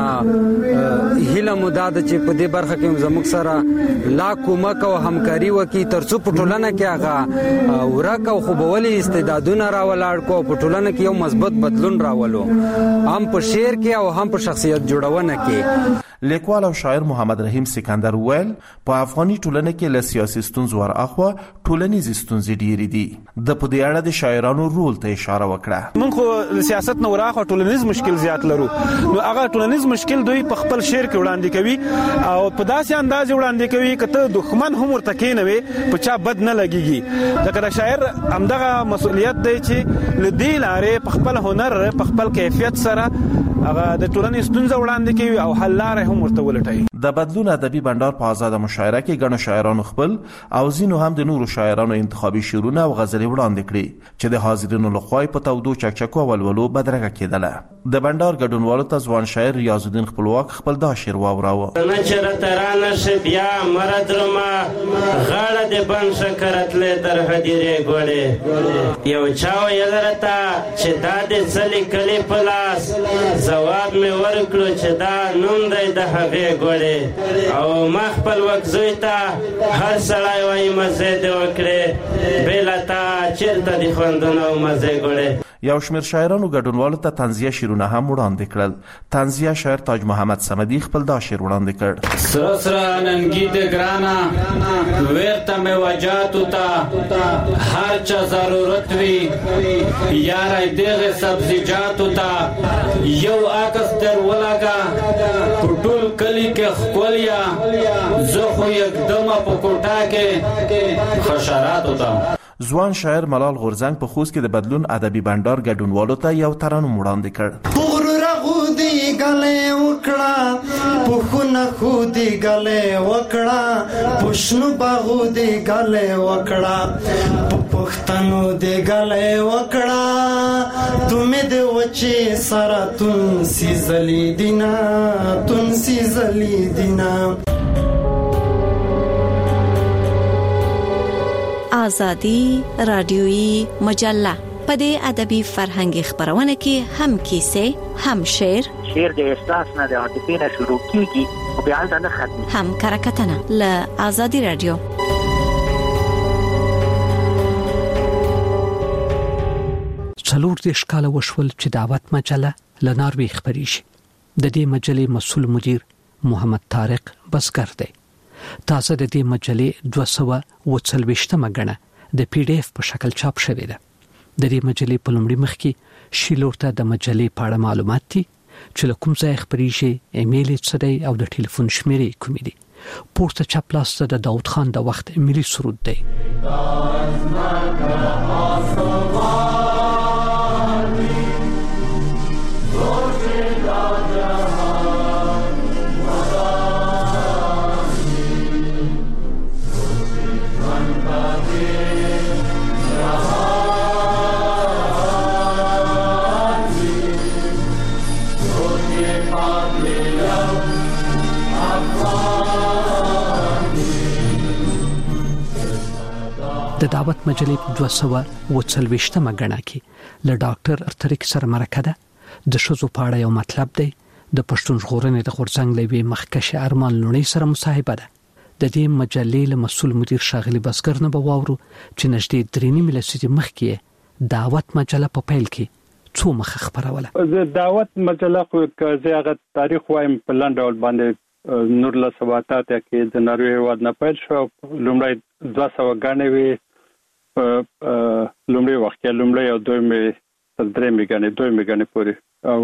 هیله مدد چې په دې برخه کې زموږ سره لا کومک او همکاري وکړي ترڅو په ټولنه کې هغه ورک او خوبولي استعدادونه راولاړ کو په ټولنه کې یو مثبت بدلون راولو هم په شعر کې او هم په شخصیت جوړونه کې. لیکوال او شاعر محمد رحیم سکندر ویل په افغاني ټولنه کې له سیاسي ستونزو ورأخوا ټولنیز ستونزې ډېرې دي. د په دې اړه د شاعرانو رول ته اشاره وکړه. موږ خو سیاست نه ورأخوا ټولنیز مشکل زیات لرو، نو هغه ټولنیز مشکل دوی په خپل شعر کې وړاندې کوي او په داسې انداز وړاندې کوي کته دښمن هم ورته کېنوي په چا بد نه لګيږي. ځکه د شاعر همدغه مسؤلیت دی چې لدې لارې په خپل هنر په خپل کیفیت سره هغه د ټولنې ستونزې وړاندې کوي او حل لارې هم ورته ولټوي. د بدلون ادبي بندر په آزاد مشاعره کې ګڼو شاعرانو خپل او ځینو هم د نورو شاعرانو انتخابي شعرونه او غزلې وړاندې کړي چې د حاضرینو لخوا په تودو چکچکو او ولولو بدرګه کېدله. د بندر ګډونوالو ته ځوان شاعر ریاض الدین خپلواک خپل دا شعر واوراوه. نه چرته رانه شه بیا مرادرما غاړه د بن شکرتلې تر هدیره ګوړې یو چا ویل راته چې دا د څلې کلی پلاس جواب مې ورکړو چې دا نوم دی د هغې ګوړې او ما خپل وکزوی ته هر سړی وایي مزې دې وکړې بېله تا چېرته دې خوندونه او مزې ګوړې. یو شمېر شاعرانو ګډونوالو ته طنزیه شعرونه هم وړاندې کړل. طنزیه شاعر تاج محمد صمدي خپل دا شعر وړاندې کړ. سره سره ننګي د ګرانه ورته مې وجاتو ته هر چا ضرورت وي یاره دغه سبزیجاتو ته یو عکس در ولګه په ټول کلي کې ښکلیا زه خو یکدمه په کوټه کې حشراتو ته. ځوان شاعر ملال غورزنګ په خوست کې د بدلون ادبي بندر ګډونوالو ته یو ترانه وړاندې کړ. پغرو غودي غلې وکړه پخونه خودي غلې وکړه پښنو باغودي غلې وکړه پښتنو دې غلې وکړه تمه دې وچی سره تون سي زلي دینا آزادی رادیویی مجله په دې ادبي فرهنګي خبرونه کې هم کیسې هم شعر د احساس نه د عاطفې نه شروع کیږي او بیا نه ختمي هم کرکټنه له آزادی رادیو. څلور دېرش کاله وشول چې دعوت مجله له ناروې خپرې شي. د دې مجلې مسؤل مدیر محمد طارق بسګر دی. تاسو د دې مجلې 240مه غنه د پی ډی اف په شکل چاپ شوې ده. د دې مجلې په لومړي مخ کې شیلور ته د مجلې په اړه معلومات دي چې له کوم ځای خبرې شي، ایمیل یې څه دی او د ټلیفون شمیرې کومې دي. پورته چپ لاس ته د داود خان د وخت ملي سرود دی. د دعوت مجلې 240 غڼه کې له ډاکټر ارتریک سره مرکه ده د شذو پاړه یو مطلب دی د پښتون ژغورنې د غورځنګ لوي مخکښ ارمان لونی سره مصاحبه ده د دې مجلې له مسول مدیر شاغلی بسکر نه بواورو چې نږدې 3 لسیزې مخکې دعوت مجله په پیل کې څو مخه خبروله. د دعوت مجله خو که زه هغه تاریخ وایم په لاندې ډول باندې نور له سواتات کې د ناروې هیواد نه پیل شو. لومړی 200 غانې وي لومړی وخت کې لومړی او دویمې تر درېمې غانې پورې او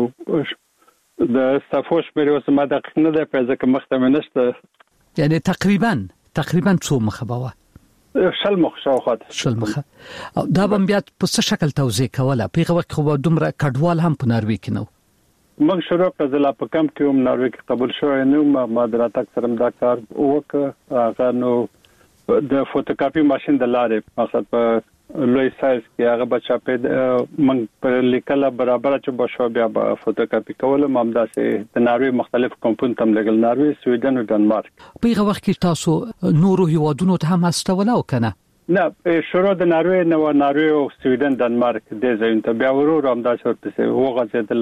د صفوش مې اوس ما دقیق نه ده په ځکه مخته مې نشته یعنی تقریبا څو مخه باوه شل مخه دا به بیا په څه شکل توضیح کوله پیغه وخت خو دومره کډوال هم په ناروې کې نو موږ شروع کړل په کم کې هم ناروې کې قبول شو نو ما دراتک سره دا کار وکړ هغه نو د فوټوکاپي ماشين د لارې مقصد په لوی سایز کې هغه بچا په موږ پر لیکل برابر چې بشو بیا فوټوکاپي کول مامدا سي د ناروې مختلف کمپوننت هم لګل ناروې سویډن او ډنمارک پیغه وخت کې تاسو نورو هیوادونو ته هم استوله او کنه نه شروع د ناروې او سویډن ډنمارک د ځین ته بیا ورو رامدا شورته وغځه د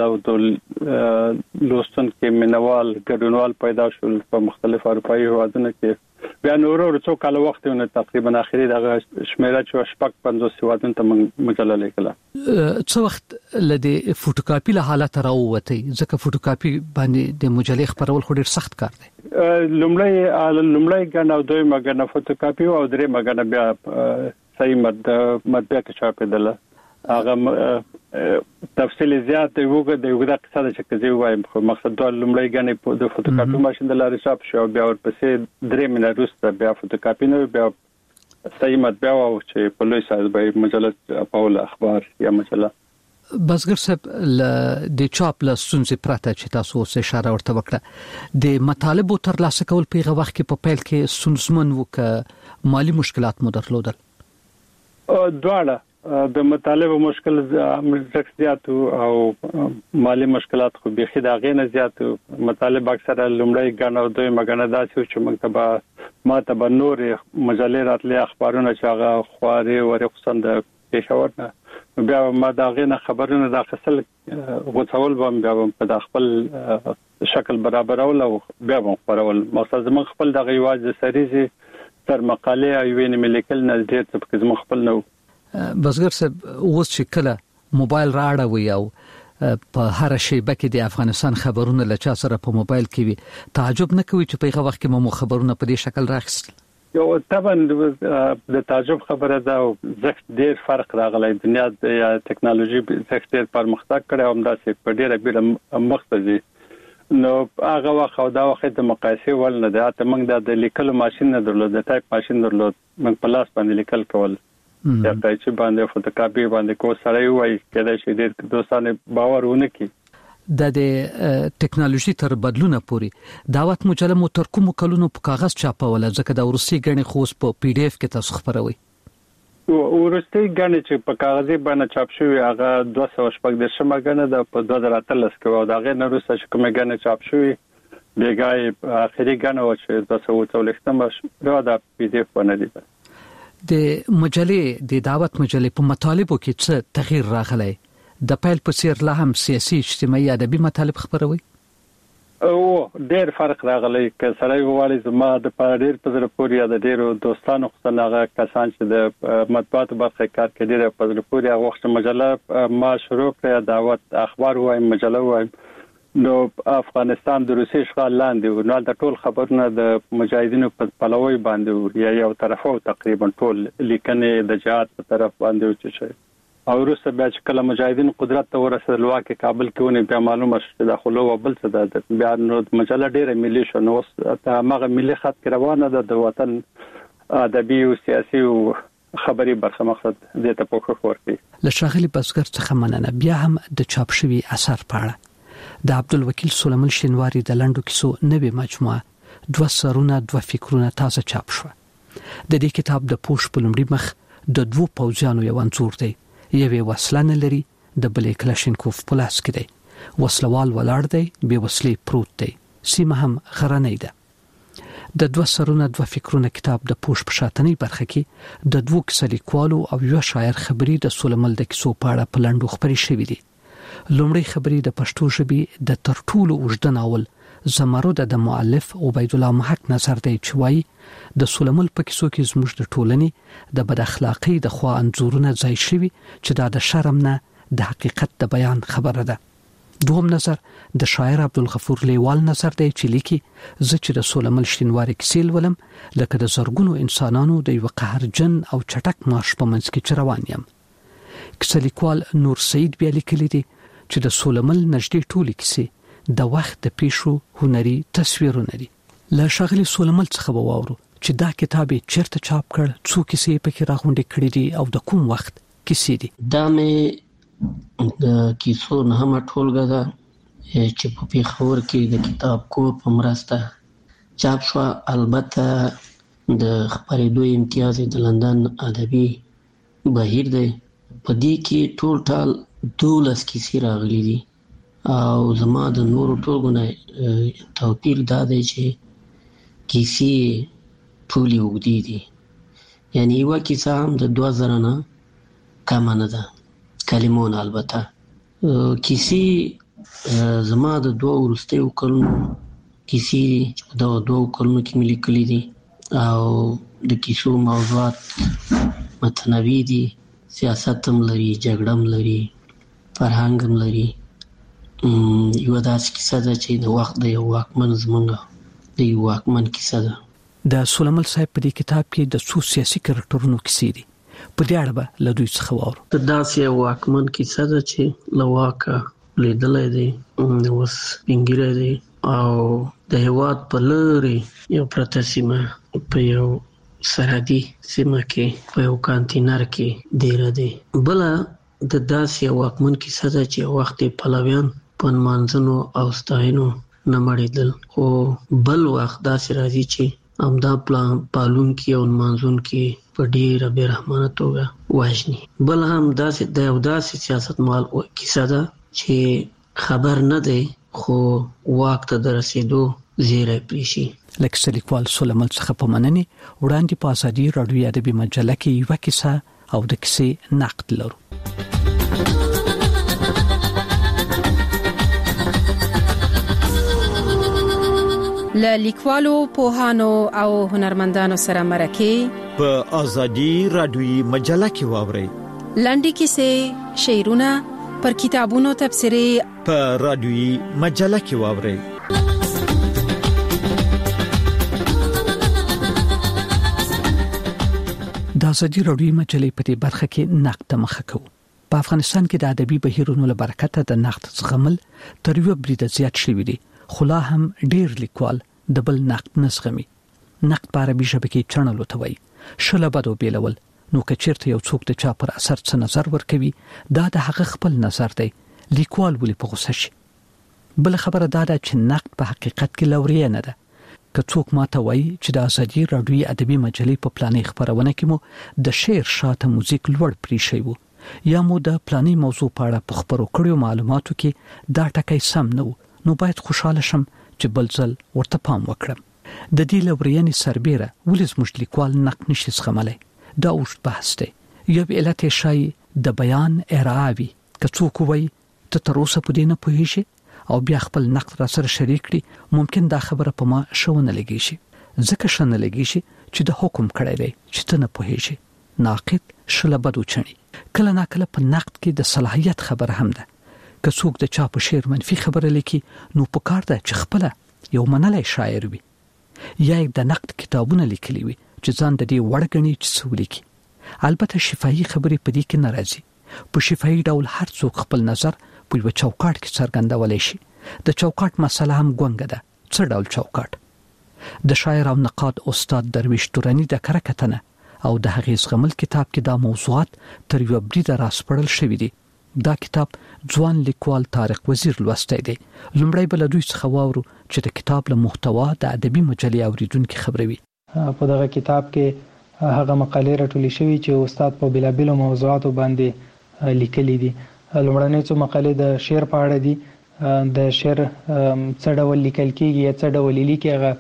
لوستون کې منوال ګډونوال پیدا شول په مختلف اروپאי هیوادونو کې بیا نورو څو کال وخت نه تقریبا اخري د شمیره چې شپږ 50 هیوادونو ته مجله لیکله څو وخت لدی فوټوکاپي له حالت راووتی ځکه فوټوکاپي باندې د مجلې خبرول خو ډیر سخت کار دی. لومړی غن او دویمه غن فوټوکاپي او دریمه غن بیا صحیح مطبعه کې چاپېدله هغه تفصیل زیات وګړه د یو د قصه چې کزي وایم خو مقصد د لومړی غن د فوټوکاپي ماشين د لارې چاپ شو بیا ورپسې درې مینه وروسته بیا فوټوکاپي نو بیا صحیح مطبعه او چې په لوی سایز به مجله پاول اخبار یا مجله بسګر صاحب د چاپ له سنځ پراته چې تاسو سه اشاره ورته وکړه د مطالبو تر لاسه کول پیغه وخت کې په پیل کې سنځمن وک مالی مشکلات مو درلودل دواړه د مطالبه مشکل زیات او مالی مشکلات خو بيخي دا غینه زیات مطالب اکثره لومړی غنه او دوی مګنه داسې چې مکتبه ما ته نور مجلې راتلې اخبارونه چې هغه خواري او رخصت د پېښور نه بیا ما دا غینه خبرونه د خپل غوڅول بیا په خپل شکل برابرول او بیا خبرول مقصد زمون خپل د غیواز سریزي تر مقاله او وینې ملیکل نه ډېر څه زمون خپل نو بسګر صاحب اوس چې کله موبایل راړوي او په هر شیبه کې د افغانستان خبرونه لچا سره په موبایل کې وي تعجب نه کوي چې په هغه وخت کې مو خبرونه په دې شکل راخستل یو طبعا د تعجب خبره ده او ډېر فرق راغلی دنیا د ټکنالوژي ډېر پرمختګ کړی او همداسې په ډېره بیره مخته نو هغه وخت او دا وخت د مقایسې ول نه ده ته موږ د لیکلو ماشين نه درلود د ټایپ ماشين درلود موږ په لاس باندې لیکل کول دا چې باندې فوټوکاپي باندې کو سره وای کله چې ډېر دوستانه باور ونه کی د ټکنالوژي تر بدلونه پوري دعوت مجله مو تر کوم کلونو په کاغذ چاپوله ځکه دا ورسي غني خوس په پی ډی اف کې تاسو خبروي ورسي غني چې په کاغذي باندې چاپ شوی هغه 214 غنه د په 2013 کې و دا غیر نورسته چې کومه غنه چاپ شوی بیګای اخري غنه و چې 214 دا پی ډی اف باندې دی د مجلې د دعوت مجلې په مطالبو کې څه تغییر راغلی د پیل په څیر لا هم سیاسي اجتماعي ادبي مطالب خبروي او ډېر فرق راغلی که سره ووالي زما د ډېر په زړه پورې د ډېرو دوستانو خصناغه کسان چې د مطبوعاتو برخه کار کوي ډېر په زړه پورې هغه وخت مجله ما شروع کړه دعوت اخبار وایم مجله وایم نو افغانستان د روسي اشغال لاندې و نو د ټول خبرونه د مجاهدینو په پلوي باندې یا یو طرفو تقریبا ټول لیکنې د جهاد په طرف باندې و چې او روسه بیا چې کله مجاهدین قدرت ته ورسېدل واکه کابل کې ونی بیا معلومه شوه د خلو وبل څه ده بیا نو مجله ډیره ملي شو نو هغه ملي خط کې روانه ده د وطن ادبي او سیاسي او خبري برخه مقصد دې ته پوښښ ورکړي لشاغلی بسګر څخه مننه بیا هم د چاپ شوی اثر پاړه د عبدالوکیل سلیمان شینواری د لندو کیسو نوې مجموعه 2 سرونه 2 فکرونه تازه چاپ شو د دې کتاب د پوښ په لومړي مخ د 2 پوځیانو یو انځور دی یوه وسلانه لري د بلې کلاشینکوف په لاس کې دی وسلوال ولاړ دی به وسلې پروت دی سیمه هم غرنۍ ده د دوه سرونه دوه فکرونه کتاب د پوښ په شاتنۍ برخه کې د دوه کیسه لیکوالو او یو شاعر خبري د سولمل د کیسو په اړه په لنډو خبري شوې دي. لومړی خبري د پښتو ژبې د تر ټولو اوږده ناول زمرد د مؤلف عبید الله محق نظر دی چې وايي د سولمل په کیسو کې زموږ د ټولنې د بد اخلاقی د خوا انزورونه ځای شوي چې دا د شرم نه د حقیقت د بیان خبره ده. دوم نظر د شاعر عبدالغفور لیوال نظر دی چې لیکي زه چې د سولمل شینواري کیسې ولم لکه د زرګونو انسانانو د یو قهرجن او چټک ماش په منځ کې روان یم. کیسه لیکوال نور سعید بیا لیکلی دی چې د سولمل نږدې ټولې کیسې د وخت د پیښو هنري تصویرونه دي. له ښاغلي سولمل څخه وواورو چې دا کتاب چیرته چاپ کړ، څو کیسې پکې راغونډې کړې دي او د کوم وخت کیسې دي. دا مې د کیسو نهمه ټولګه ده چې په پیښور کې د کتاب کور په مرسته چاپ شوه. البته د خپرېدو امتیاز د لندن ادبي بهیر دی. په دې کې ټول ټال 12 کیسې راغلي دي او زما د نورو ټولګو نه توپیر دا دی چې کیسې ټولې اوږدې دي، یعنی یوه کیسه هم د 2000 نه کمه نه ده کلمون. البته کیسې زما د 2 وروستیو کلونو کیسې چې په دغه 2 کلونو کې مې لیکلي دي او د کیسو موضوعات متنوع دي، سیاست هم لري، جګړه هم لري، فرهنګ هم لري. یوه داسې کیسه ده چې د وخت د یو واکمن زمونږ د یو واکمن کیسه ده. د سولمل صاحب په دې کتاب کې د څو سیاسي کرکټرونو کیسې دي. په دې اړه به له دوی څخه واورو. د داسې یو واکمن کیسه ده چې له واکه لیدلی دی، اوس سپین ږیری دی او د هېواد په لرې یو پرته سیمه په یو سرحدي سیمه کې په یو کانتینر کې دیره دی. بله د داسې یو واکمن کیسه ده چې وخت یې پلویان په نمانځنو او ستاینو نه مړېدل، خو بل وخت داسې راځي چې همدا پالونکي او نمانځونکي په ډېره بې رحمانه توګه وژني. بل هم داسې د یو داسې سیاستمال کیسه ده چې خبر نه دی خو واک ته د رسېدو زیری پرېښي. له کیسه لیکوال سولمل څخه په مننې وړاندې په ازادي راډیو ادبي مجله کې یوه کیسه او د کیسې نقد لرو. له لیکوالو، پوهانو او هنرمندانو سره مرکه په ازادي راډیوي مجله کې واورئ. لنډې کیسې، شعرونه، پر کتابونو تبصرې په راډیوي مجله کې واورئ. د ازادي راډیوي مجلې په دې برخه کې نقد مخه کوو. په افغانستان کې د ادبي بهیرونو له برکته د نقد زغمل تر یو بریده زیات شوی دی، خو لا هم ډیر لیکوال د بل نقد نه زغمي. نقد په عربي ژبه کې چڼلو ته وایي. شله بدو بیلول، نو که چیرته یو څوک د چا پر اثر څه نظر ورکوي دا د هغه خپل نظر دی، لیکوال ولې په غوسه شي؟ بل خبره دا ده چې نقد په حقیقت کې لوري نه ده. که څوک ماته وایي چې د ازادي راډیوي ادبي مجلې په پلانې خبرونه کې مو د شعر شاته موزیک لوړ پریښی وو یا مو د پلانې موضوع په اړه په خبرو کړیو معلوماتو کې دا ټکی سم نه و، نو باید خوشاله شم چې بل ځل ورته پام وکړم. د دې لوريانې سربېره ولې زموږ لیکوال نقد نشي زغملی؟ دا اوږد بحث دی. یو علت یې ښایي د بیان ارعا وي. که څوک وایي ته تر اوسه په دې نه پوهېږې او بیا خپل نقد را سره شریک کړي، ممکن دا خبره په ما ښه ونه لګي شي، ځکه ښه نه لګي شي چې د حکم کړی دی چې ته نه پوهېږې. ناقد شله بد وچڼي. کله ناکله په نقد کې د صلاحیت خبره هم ده. که څوک د چا په شعر منفي خبره لیکي نو پکار ده چې خپله یو منلی شاعر وي یا د نقد کتابونه لیکلي وي چې ځان د دې وړ ګڼي چې څه ولیکي. البته شفاهي خبرې په دې کې نه راځي. په شفاهي ډول هر څوک خپل نظر په یو چوکاټ کې څرګندولی شي. د چوکاټ مسله هم ګونګه ده. څه ډول چوکاټ؟ د شاعر او نقاد استاد درویش تورنی د کره کتنه او د هغې زغمل کتاب کې دا موضوعات تر یو بریده راسپړل شوي دي. دا کتاب ځوان لیکوال طارق وزیر لوستی دی. لومړی به له دوی څخه واورو چې د کتاب له محتوا د ادبي مجلې اوریدونکي خبروي. په دغه کتاب کې هغه مقالې راټولې شوي چې استاد په بېلابېلو موضوعاتو باندې لیکلي دي. لومړنۍ څو مقالې د شعر په اړه دي. د شعر څه ډول لیکل کېږي یا څه ډول لیکي، هغه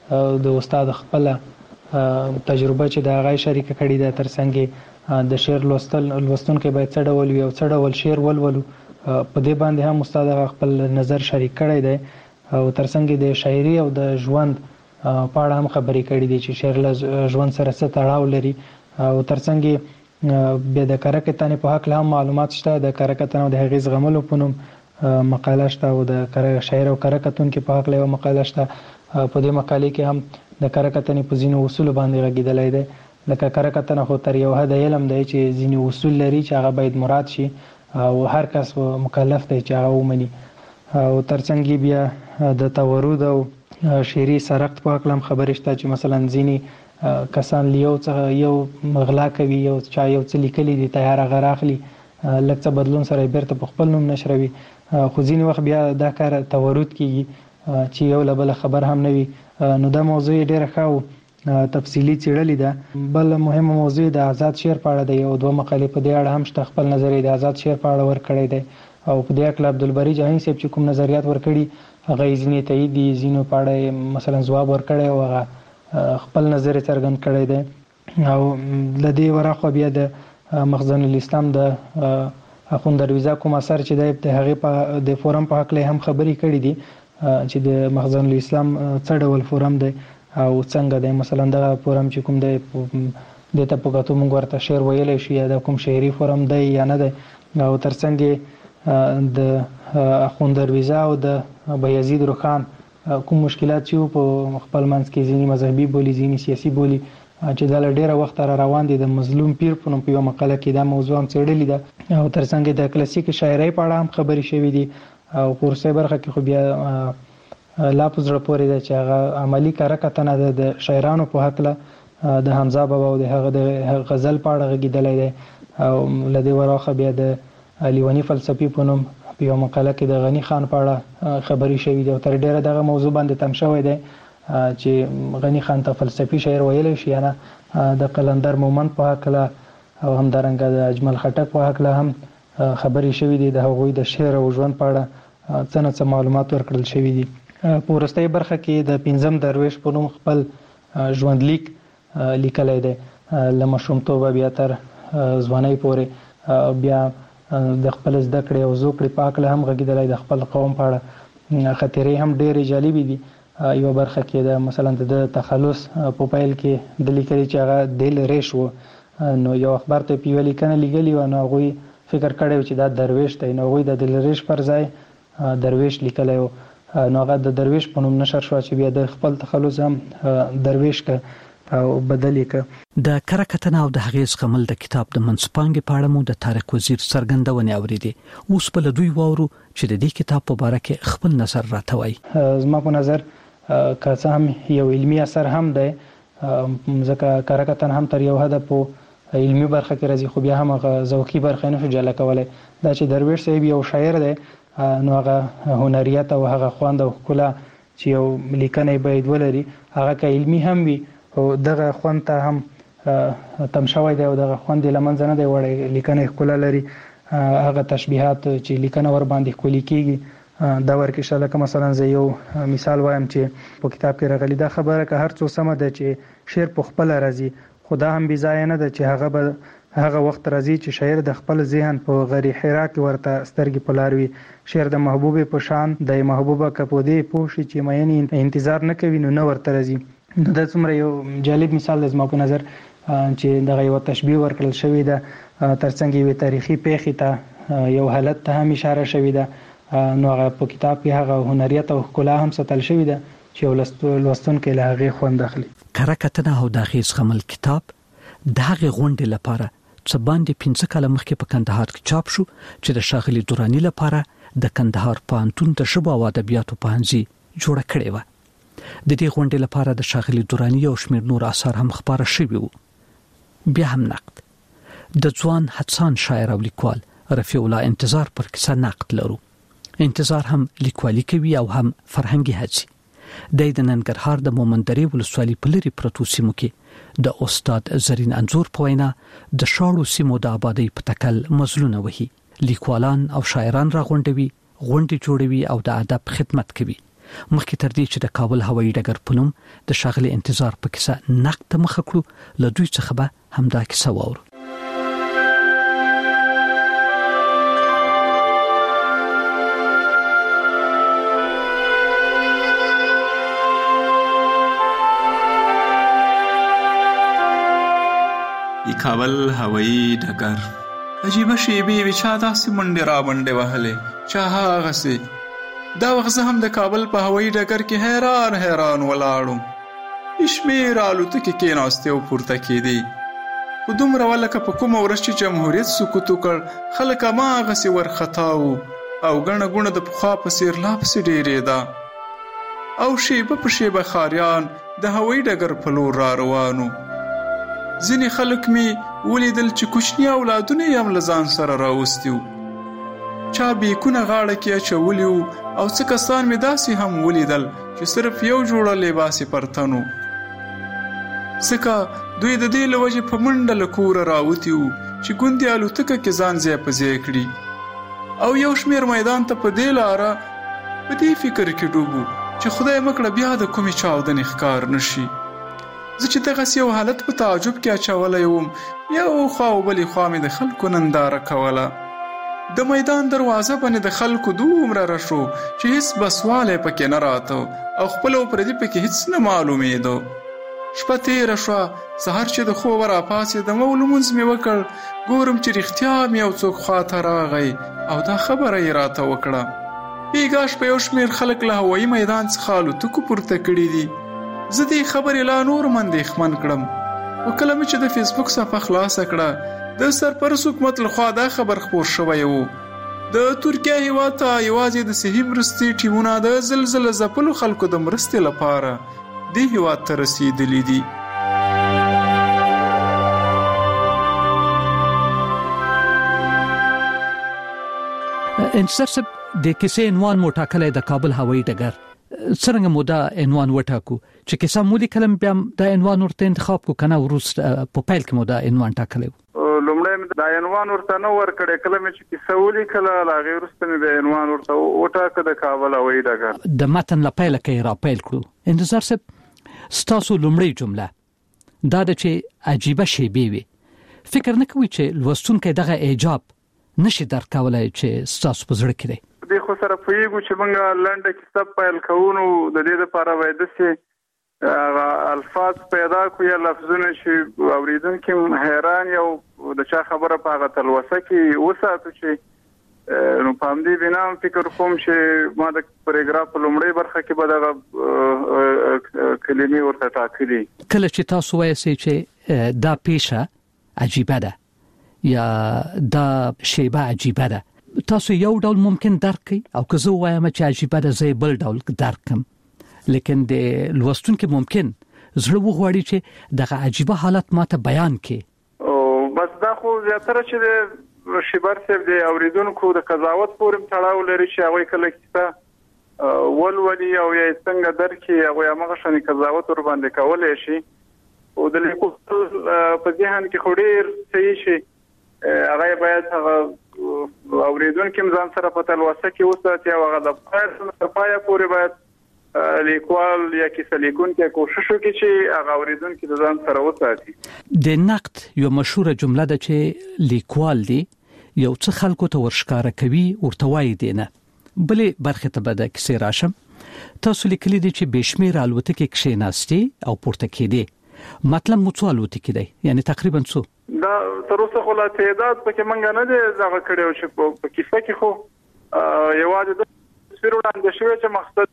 د استاد خپل تجربه چې د هغه شریک کړي ده ترڅنګ د شعر لوستونکو باید څه ډول وي او څه ډول شعر ولولو په دې باندې هم استاد خپل نظر شریک کړی دی او ترڅنګ د شاعري او د ژوند په اړه هم خبرې کړې دي چې شعر له ژوند سره څه تړاو لري او ترڅنګ بیا د کرکټن په حق له معلومات شته د کرکټن او د هغې زغملو په نوم مقاله شته او د شاعر او کرکټون کې په حق له مقاله شته په دې مقالې کې هم د کرکټن په ځینو اصول باندې غږیدلای دی لکه کرکټن خو تر یو حد علم دی چې ځینې اصول لري چې هغه باید مراد شي او هر کس مکلف دی چې هغه ومني او ترڅنګ بیا د تورود او شعري سرقت په اړه خبرې شته چې مثلا ځینی کسان یو مغلا کوي یو چا یو څه لیکلي دي تیار غیر اخلي لکه بدلون سره بیرته په خپل نوم نشروي خو ځینی وخت بیا دا کار تورود کیږي چې یو لبل خبر هم نه وي نو دا موضوع ډیره ښه تفصیلی څېړلې ده بل مهمه موضوع د آزاد شعر په اړه دی او دوه مقالې په دې اړه هم شته خپل نظر د آزاد شعر په اړه ورکړی دی او په دې اړه عبدالبری جهانی صاحب چې کوم نظریات ورکړي هغه ځینې تایید دي ځینو په اړه مثلا ځواب ورکړی او هغه خپل نظر څرګند کړی دی او له دې ورخوا بیا د مخزن الاسلام د اخوند درویزه کوم اثر چې د هغې په د فورم په حق هم خبرې کړي دي چې د مخزن الاسلام څه ډول فورم دی او څنګه دی مثلا دغه فورم چې کوم دی د ته په کتو موږ ورته شعر ویلی شو یا د کوم شعري فورم دی یا نه دی او ترڅنګ د اخوند درویزه او د بایزید روخان کوم مشکلات چې په خپل منځ کې ځینې مذهبي بولي ځینې سیاسي بولي چې دا له ډېره وخت را روان دي د مظلوم پیر په نوم په یوه مقاله کې دا موضوع هم څېړلې ده او ترڅنګ د کلاسیک شاعرۍ په اړه هم خبرې شوي دي او په وروستۍ برخه کې خو بیا لا په زړه پورې ده چې هغه عملي کاره کتنه ده د شاعرانو په هکله د حمزه بابا او د هغه د غزل په اړه غږېدلی دی او له دې ورخه بیا د لیوني فلسفي په نوم په یوه مقاله کې د غني خان په اړه خبرې شوي دي او تر ډېره دغه موضوع باندې تم شوی دی چې غني خان ته فلسفي شاعر ویلی شي یا نه د قلندر مومند په هکله او همدارنګه د اجمل خټک په هکله هم خبرې شوي دي د هغوی د شعر او ژوند په اړه څه نه څه معلومات ورکړل شوي دي په وروستۍ برخه کې د پنځم درویش په نوم خپل ژوندلیک لیکلی دی له ماشومتوبه بیا تر ځوانۍ پورې بیا د خپل زده کړې او زوکړې په هکله هم غږېدلی د خپل قوم په اړه خاطرې هم ډېرې جالبې دي یوه برخه کې د مثلا د تخلص په پیل کې د لیکلي چې هغه دل ریش و نو یو اخبار ته په یوه لیکنه لیکلي وه نو هغوی فکر کړی و چې دا درویش دی نو هغوی د دل ریش پر ځای درویش لیکلی و نو هغه د درویش په نوم نشر شوه چې بیا د خپل تخلص هم درویش که او بدل یې د کرکټن او د هغې زغمل د کتاب د منځپانګې په اړه مو د طارق وزیر څرګندونې اورېدې اوس به له دوی واورو چې د دې کتاب په باره کې خپل نظر راته وایي زما په نظر که څه هم یو علمي اثر هم دی ځکه کرکټن هم تر یو حده په علمي برخه کې راځي خو بیا هم هغه ذوقي برخه نه شو جلا کولی دا چې درویش صاحب یو شاعر دی نو هغه هنریت او هغه خوند او ښکلا چې یو لیکنی باید ولري هغه که علمي هم وي او دغه خوند ته هم تم شوی دی او دغه خوند یې له منځه نه دی وړی لیکنه ښکلا لري هغه تشبیهات چې لیکنه ور باندې ښکلي کېږي دا ورکې شته لکه مثلا زه یو مثال وایم چې په کتاب کې راغلي دا خبره که هر څو سمه ده چې شعر په خپله راځي خو دا هم بېځایه نه ده چې هغه به هغه وخت راځي چې شاعر د خپل ذهن په غری حرا کې ورته سترګې په لار وي شعر د محبوبې په شان د محبوبه که په دې پوه شي چې مینې انتظار نه کوي نو نه ورته راځي نو دا څومره یو جالب مثال دی زما په نظر چې دغه یوه تشبیه ورکړل شوې ده ترڅنګ یوې تاریخي پیښې ته یو حالت ته هم اشاره شوې ده نو هغه په کتاب کې هغه هنریت او ښکلا هم ساتل شوې ده چې یو لوستونکی له هغې خوند اخلي کرکټن او د هغې زغمل کتاب د هغې غونډې لپاره څه باندې 15 کاله مخکې په کندهار کې چاپ شو چې د ښاغلي دراني لپاره د کندهار پوهنتون د ژبو او ادبیاتو پوهنځي جوړه کړې وه د دې غونډې لپاره د ښاغلي دراني او شمېر نور اثار هم خپاره شوي وو بیا هم نقد د ځوان هڅان شاعر او لیکوال رفیع الله انتظار پر کیسه نقد لرو انتظار هم لیکوالي کوي او هم فرهنګي هڅې د ننګرهار د مومندرې ولسوالۍ په لرې پرتو سیمو کې د استاد زرین انځور په وینا د شاړو سیمو د آبادۍ په تکل مزلونه وهي لیکوالان او شاعران راغونډوي غونډې جوړوي او د ادب خدمت کوي مخکې تر دې چې د کابل هوایي ډګر په نوم د ښاغلي انتظار په کیسه نقد مخه کړو له دوی څخه به همدا کیسه واورو. کابل هوایي ډګر عجیبه شیبې وی چا داسې منډې را منډې وهلې چا هغسې دا وخت زه هم د کابل په هوایي ډګر کې حیران ولاړم. شمېر الوتکې کېناستې او پورته کېدې خو دومره ولکه په کومه ورځ چې جمهوریت سقوط وکړ خلک هماغسې ورخطا وو او ګڼه ګوڼه د پخوا په څېر لا پسې ډېرېده او شیبه په شیبه ښاریان د هوایي ډګر په لور را روانو. ځینې خلک می ولیدل چې کوچني اولادونه یې هم له ځان سره راوستي وو. چا بیکونه غاړه کې اچولي وو او څه کسان می داسې هم ولیدل چې صرف یو جوړه لباس یې پرتن وو. ځکه دوی د دې له وجې په منډه له کوره راوتي وو چې ګوندې الوتکه کې ځان ځای په ځای کړي او یو شمېر میدان ته په دې لاره په دې فکر کې ډوب وو چې خدای مکړه بیا د کومې چاودنې ښکار نشي. زه چې دغسې یو حالت په تعجب کې اچولی وم یو خوا او بلې خوا مې د خلکو ننداره کوله. د میدان دروازه باندې د خلکو دومره رشو چې هیڅ بسوالی پکې نه راته او خپل او پردي پکې هیڅ نه معلومېدو. شپه تېره شوه سهار چې د خوبه راپاڅېدم او لمونځ مې وکړ ګورم چې رښتیا مې یو څوک خواته راغی او دا خبره یې راته وکړه. بیګا شپه یو شمېر خلک له هوایي میدان څخه الوتکو پورته کړي دي. زه دې خبرې لا نور اندېښمن کړم او کله مې چې د فیسبوک صفحه خلاصه کړه د سرپرست حکومت لخوا دا خبر خپور شوی و. د ترکیه هیواد ته یوازې د صحي مرستې ټیمونه د زلزله ځپلو خلکو د مرستې لپاره دې هیواد ته رسېدلي دي. انتصار صاحب د کیسې عنوان مو ټاکلی د کابل هوایي ډګر څرنګه مو دا عنوان وټاکو چې کیسه مو لیکلم بیا دا عنوان ورته انتخاب کو کنه وروسته په پیل کې مو دا عنوان ټاکلی لومړی دا عنوان ورته نه ورکړی کله مې چې کیسه ولیکله هغې وروسته مې د عنوان ورته وټاکه د کابل هوایي ډګر د متن له پیله کې را پیل کړو. انتظار صاحب ستاسو لومړی جمله دا ده چې عجیبه شیبې وي فکر نه کوئ چې لوستونکی دغه ایجاب نشي درک کولای چې ستاسو په زړه کې دی. دې خو سره پوهېږو چې موږ لنډه کیسه پیل کوو نو د دې دپاره باید داسې الفاظ پیدا کړو یا لفظونه چې اورېدونکي حیران یا د چا خبره په هغه تلوسه کې وساتو چې نو په همدې بنا هم فکر کوم چې ما د پاراګراف په لومړۍ برخه کې به دغه کلمې ورته ټاکلي. کله چې تاسو وایئ چې دا پیښه عجیبه ده یا دا شیبه عجیبه ده تاسو یو ډول ممکن درک کړئ او که زه وایم چې عجیبه ده زه بل ډول درک کړم لیکن د لوستونکو ممکن زړه وغواړي چې دغه عجیبه حالت ماته بیان کړي او بس دا خو زیاتره چې د شیبر صاحب د اوریدونکو د قضاوت پورې تړاو لري چې هغه کله کیسه ولولي او یا څنګه درکې هغه هغه شنه قضاوت ور باندې کولای شي او د لیکو په ذهن کې خوري صحیح شي هغه باید هغه اوریدونکو ځان سره په تلوسه کې وساتي او هغه د پای پورې باید لیکوال یا کیسه لیکونکي کوشش وکړي چې هغه اوریدونکو ځان سره وساتي. د نقد یو مشهوره جمله ده چې لیکوال دی یو څه خلکو ته ورشکاره کوي ورته وایي دی نه بلې برخه ته به د کیسې راشم. تاسو لیکلي دي چې بشمیر الوتکې کښېناستې او پورته کېدې مطلب مو څه الوتکې دی یعنی تقریبا څو دا تر اوسه خو لا تعداد پکې مونږ نه دی ځای کړو چې په کیسه کې خو یوازې د تصویر وړاندې شوی چې مقصد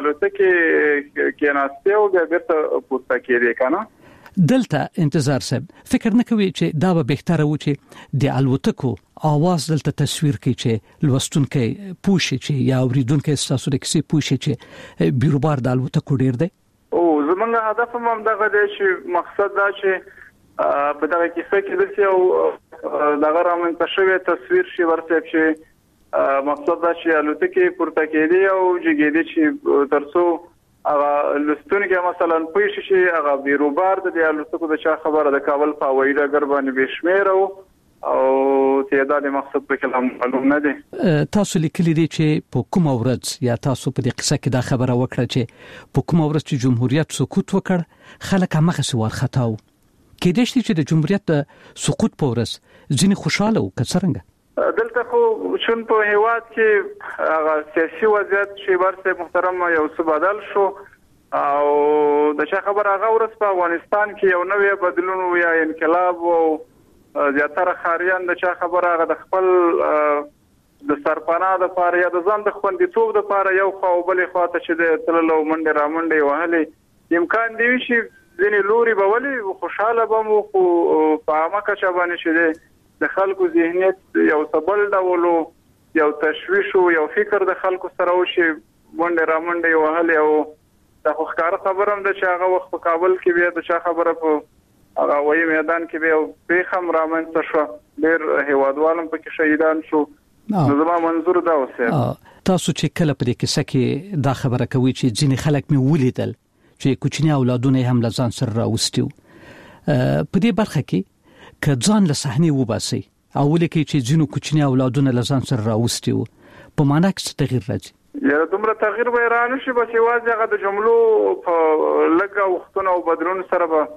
الوتکې کېناستې او بیا بیرته پورته کېدې کنه. دلته انتظار صاحب فکر نه کوي چې دا به بهتره و چې د الوتکو اواز دلته تصویر کړي چې لوستونکي پوښي چې یا اوریدونکي تاسو د کیسې پوښي چې بیروبار د الوتکو ډیر دی او زمونږ هدف هم دغه دی چې مقصد دا چې په دغه کیسه کې د یو دغه رامنځته شوی تصویر شي ورته چې مقصد دا چې الوتکې پورته کېدې او جګېدې چې ترڅو هغه لستونکي مثلا پوه شي چې هغه بیروبار د الوتکو د چا خبره د کابل په هوایي ډګر باندې بشمیره او تعداد مقصد په کلام معلوم نه دي. تاسو لیکلي دي چې په کوم ورځ یا تاسو په دې قصه کې دا خبره وکړه چې په کوم ورځ چې جمهوریت سقوط وکړ خلک هغه سوار خطاو کې دې چې د جمهوریت سقوط په ورځ ځینې خوشاله او کڅرنګ دلته خو شون په هیواد کې هغه سیاسي وضعیت چې ورته محترم یو څه بدل شو او د چا خبره هغه ورځ په افغانستان کې یو نوې بدلون یا انقلاب او زیاتره خاریان د چا خبره هغه د خپل د سرپناه د پاره یا د ځان د خوندیتوب د پاره یو خو بلې خواته چې د تللو منډه را منډه وهلې امکان دی چې ځینې لوري به ولې خوشاله بمو خو په عامه کچه باندې چې د خلکو ذهنیت یو سبل ډولو یو تشویش او یو فکر د خلکو سره وشي منډه را منډه وهلې او د خوښکار خبرم د چې هغه وخت په کابل کې بیا د چا خبره په هغه وایي میدان کې به پیخم رامنځته شو ډېر هیوادوالم پکې شهیدان شو نو زما منظور دا اوسه تاسو چې کله په دې کیسه کې دا خبره کوي چې ځینې خلک مې ولیدل چې کوچنی اولادونه هم لزان سره راوستیو په دې برخه کې که ځان له صحنې وباسي او ولیکي چې ځینو کوچنی اولادونه لزان سره راوستیو په معنا کې تغییر راځي یا دومره تغییر به را نشي بس یوازې هغه د جملو په لږه وختونو او بدلون سره به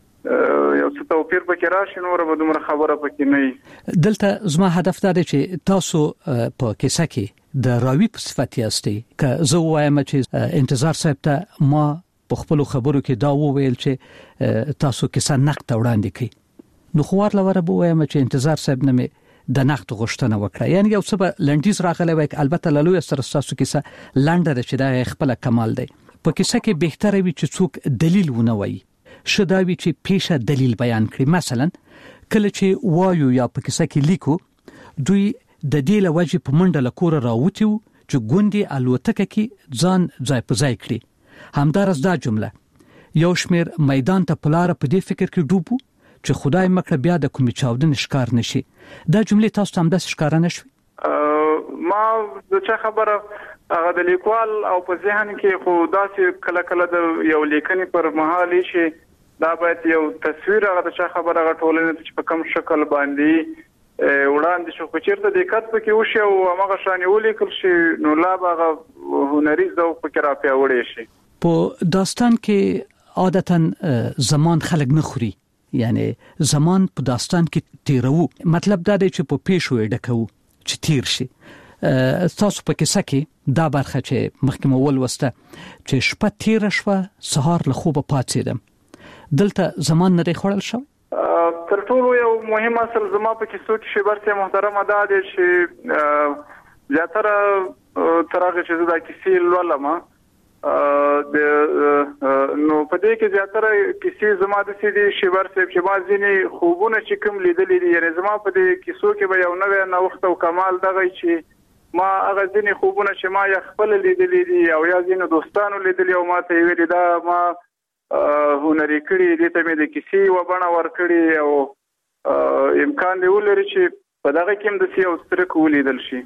یو څه توپیر پکې راشي نور به دومره خبره پکې نه دلته زما هدف دا دی چې تاسو په کیسه کې د راوی په صفت یاستئ که زه وایم چې انتظار صاحب ته ما په خپل خبرو کې دا وویل چې تاسو کیسه نقد وړاندې کړئ نو خو ورلوره به وایم چې انتظار صاحب نه د نقد غوښتنه وکړه یعنی یو څه به لنډیز راغلی وای البته لالو سره تاسو کیسه لنډه چې دا خپل کمال دی په کیسه کې بهتره وي چې څوک دلیل ونه وایي شداوی چې پیشه دلیل بیان کړي مثلا کله چې وایو یا په کیسه کې لیکو دوی د دې لوجه په منډه لکور راوتیو چې ګوندي الوتکه کې ځان ځای په ځای کړي همدارس دا جمله یو شمیر میدان ته پلار په دې فکر کې ډوبو چې خدای مکړه بیا د کومې چاودن ښکار نشي دا جمله تاسو هم د ښکار نشوي ما د چا خبره هغه د لیکوال او په ذهن کې خو داسې کله کله د یو لیکنې پر مهال شي دا باید یو تصویر هغه د چا خبره غټولنه چې په کوم شکل باندې وړاندې شو چې چیرته دقت پکې وشي او هغه شان ولیکل شي نو لا هغه هنري ذوق پکې را پیاوړی شي په داستان کې عادتاً زمان خلک نه خوري یعنی زمان په داستان کې تیرو مطلب دا دی چې په پیښو ډکو چې تیر شي تاسو په کیسه کې دا برخه چې مخکې مول وسته چې شپه تیر شوه سهار له خوبه پاتېدم دلته زمان نه خړل شو تر ټولو یو مهم اصل زما په کیسو کې شبرته محترمه ده چې زیاتره ترغه چې دا کیسې لولما د نو په دې کې زیاتره کیسې زما د سیدي شبرته چې ما ځینې خوبونه چې کوم لیدلې دي یعنی زما په دې کیسو کې به یو نوې نوښت او کمال دغه چې ما هغه ځینې خوبونه چې ما یا خپل لیدلې دي او یا ځینې دوستانو لیدلې او ما ته ویل دا ما هنري کړی دې ته مې د کیسې و بڼه ور کړی او امکان دی ولري چې په دغه کې هم د سیاو سترک ولیدل شي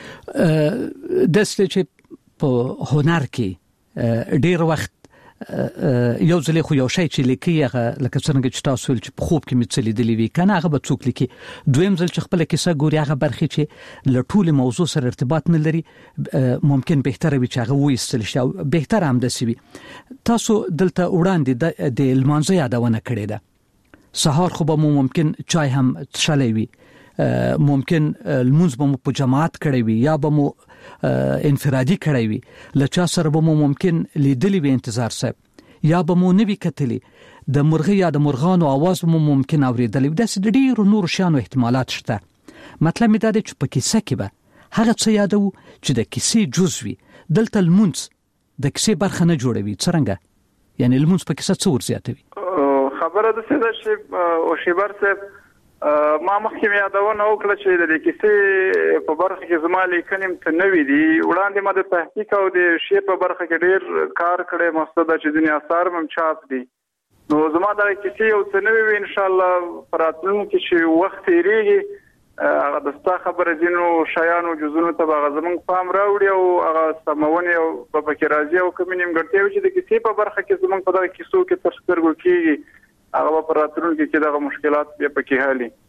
دسته چې په هنر کې ډیر وخت یو ځل خو یو شی چې لیکي هغه لکه څنګه چې تاسو چې په خوب کې مڅلې دی لیوي کنه هغه به څوک لیکي دویم ځل چې خپل کیسه ګوري هغه برخه چې لټول موضوع سره ارتباط نه لري ممکن بهتره وي چې هغه وایستل شي او بهتره هم د سوي تاسو دلته وړاندې د المانزه یادونه کړې ده سهار خو به ممکن چای هم تشلې وي ممکن المنز به په جماعت کړی وي یا به مو انفرادي کړی وي لچا سره به ممکن لیدلی وي انتظار صاحب یا به مو نوی کتلی د مرغۍ یا د مرغانو आवाज به ممکن اوریدلی وي د ډېر نور شانو احتمالات شته مطلب دا دی چې په کیسه کې به هغه څه یادو چې د کیسې جزء وي دلته المنز د کیسې برخه نه جوړوي څنګه یعنی المنز په کیسه څه ورزیاتوي خبره ده چې او شیبر صاحب ما مخکې یادونه وکړه چې د کیسې په برخه کې زما لیکنیم ته نوې دي وړاندې ما د تحقیق او د شی په برخه کې ډېر کار کړی مقصد چې دنیا اثار هم چاپ دي نو زما د کیسې یو څه نوې ان شاء الله پراتلونکي چې وخت یې هغه د ستا خبره دینو شایانو جزونو ته هغه زمونږ پام راوړي او هغه سمونه او په پکې راځي او کوم نیمګړتیا چې د کیسې په برخه کې زمونږ په دغه کیسو کې تر سترګو کېږي هغه پر راتلونکي کې دغه مشکلات به پکې حالي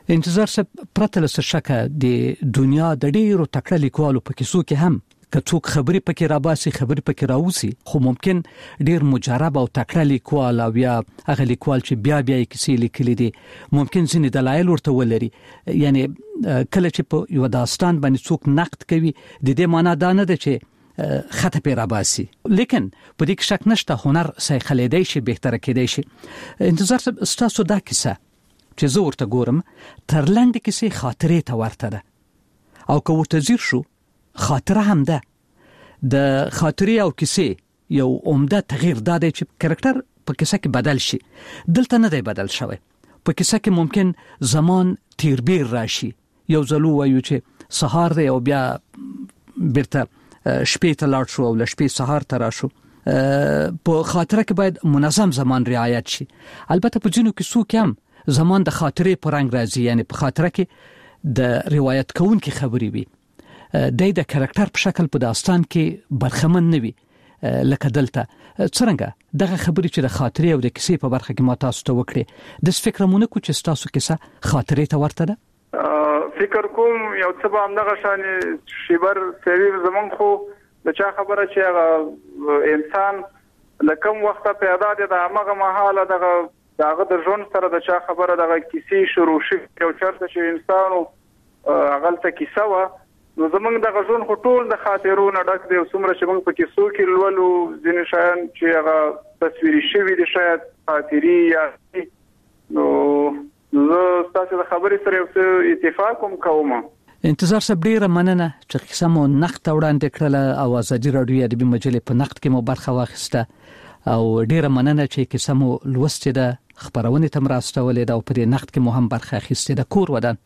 انتظار سب پرته له شکه د دنیا د ډیرو تکړه لیکوالو په کیسو کې هم کڅوک خبري پکې راباسي خبري پکې راوسی خو ممکن ډیر مجرب او تکړه لیکوال او یا هغه لیکوال چې بیا کیسې لیکلي دي ممکن ځینې دلایل ورته ولري یعنی کله چې په یو داستان باندې څوک نقد کوي د دې معنی دا نه ده چې خطه پی راباسي لیکن په دې کې شک نشته هنر سای خلیدای شي بهتره کېدای شي انتظار ستاسو دا کیسه چې زه ورته ګورم تر لاندې کیسې خاطرې ته ورته ده او که ورته ځیر شو خاطره هم ده د خاطرې او کیسې یو عمده تغییر داده چې کاراکټر په کیسه کې بدل شي دلته نه دی بدل شوی په کیسه کې ممکن زمان تیربیر راشي یو ځلو وایو چې سهار دی او بیا بیرته شپې ته لاړ شو او له شپې سهار ته راشو په خاطره کې باید منظم زمان رعایت شي البته په ځینو کیسو کې هم زمان د خاطرې په رنګ راځي یعنی په خاطره کې د روایت کوونکي خبرې وي د کاراکټر په شکل په داستان کې برخمن نه وي لکه دلته څنګه دغه خبرې چې د خاطرې او د کیسې په برخه کې ما تاسو ته وکړې د فکرمونه کو چې تاسو کیسه خاطرې ته ورته ده فکر کوم یو څه به همدغه شان شیبر سوي زمون خو د چا خبره چې هغه انسان لکم وخت پیدا دي د هغه محاله دغه د ژوند سره د چا خبره دغه کیسې شروع شي او چرته چې انسانو غلطه کیسه و نو زمونږ د غژون خو ټول د خاطرونو ډک دی څومره چې موږ په کیسو کې لولو ځینې شیان چې هغه تصویري شوي دي شاید خاطري یا نو زه ستاسو د خبرې سره یو اتفاق کوم انتظار صاحب ډیره مننه چې قسم مو نقد وړاندې کړل او ازادي رادیو ادبي مجلې په نقد کې مو برخه واخیسته او ډیره مننه چې قسم مو لوستې ده خبرونه تم راستولې ده او په دې نقد کې مو هم برخه اخیسته ده کور ودان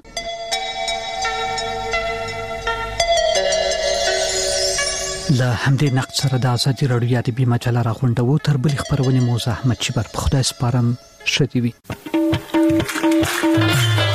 له همدې نقد سره د ازادي رادیو ادبي مجله راغونډو تر بل خبرونه مو زحمت شي بر په خدای سپارم شدي وي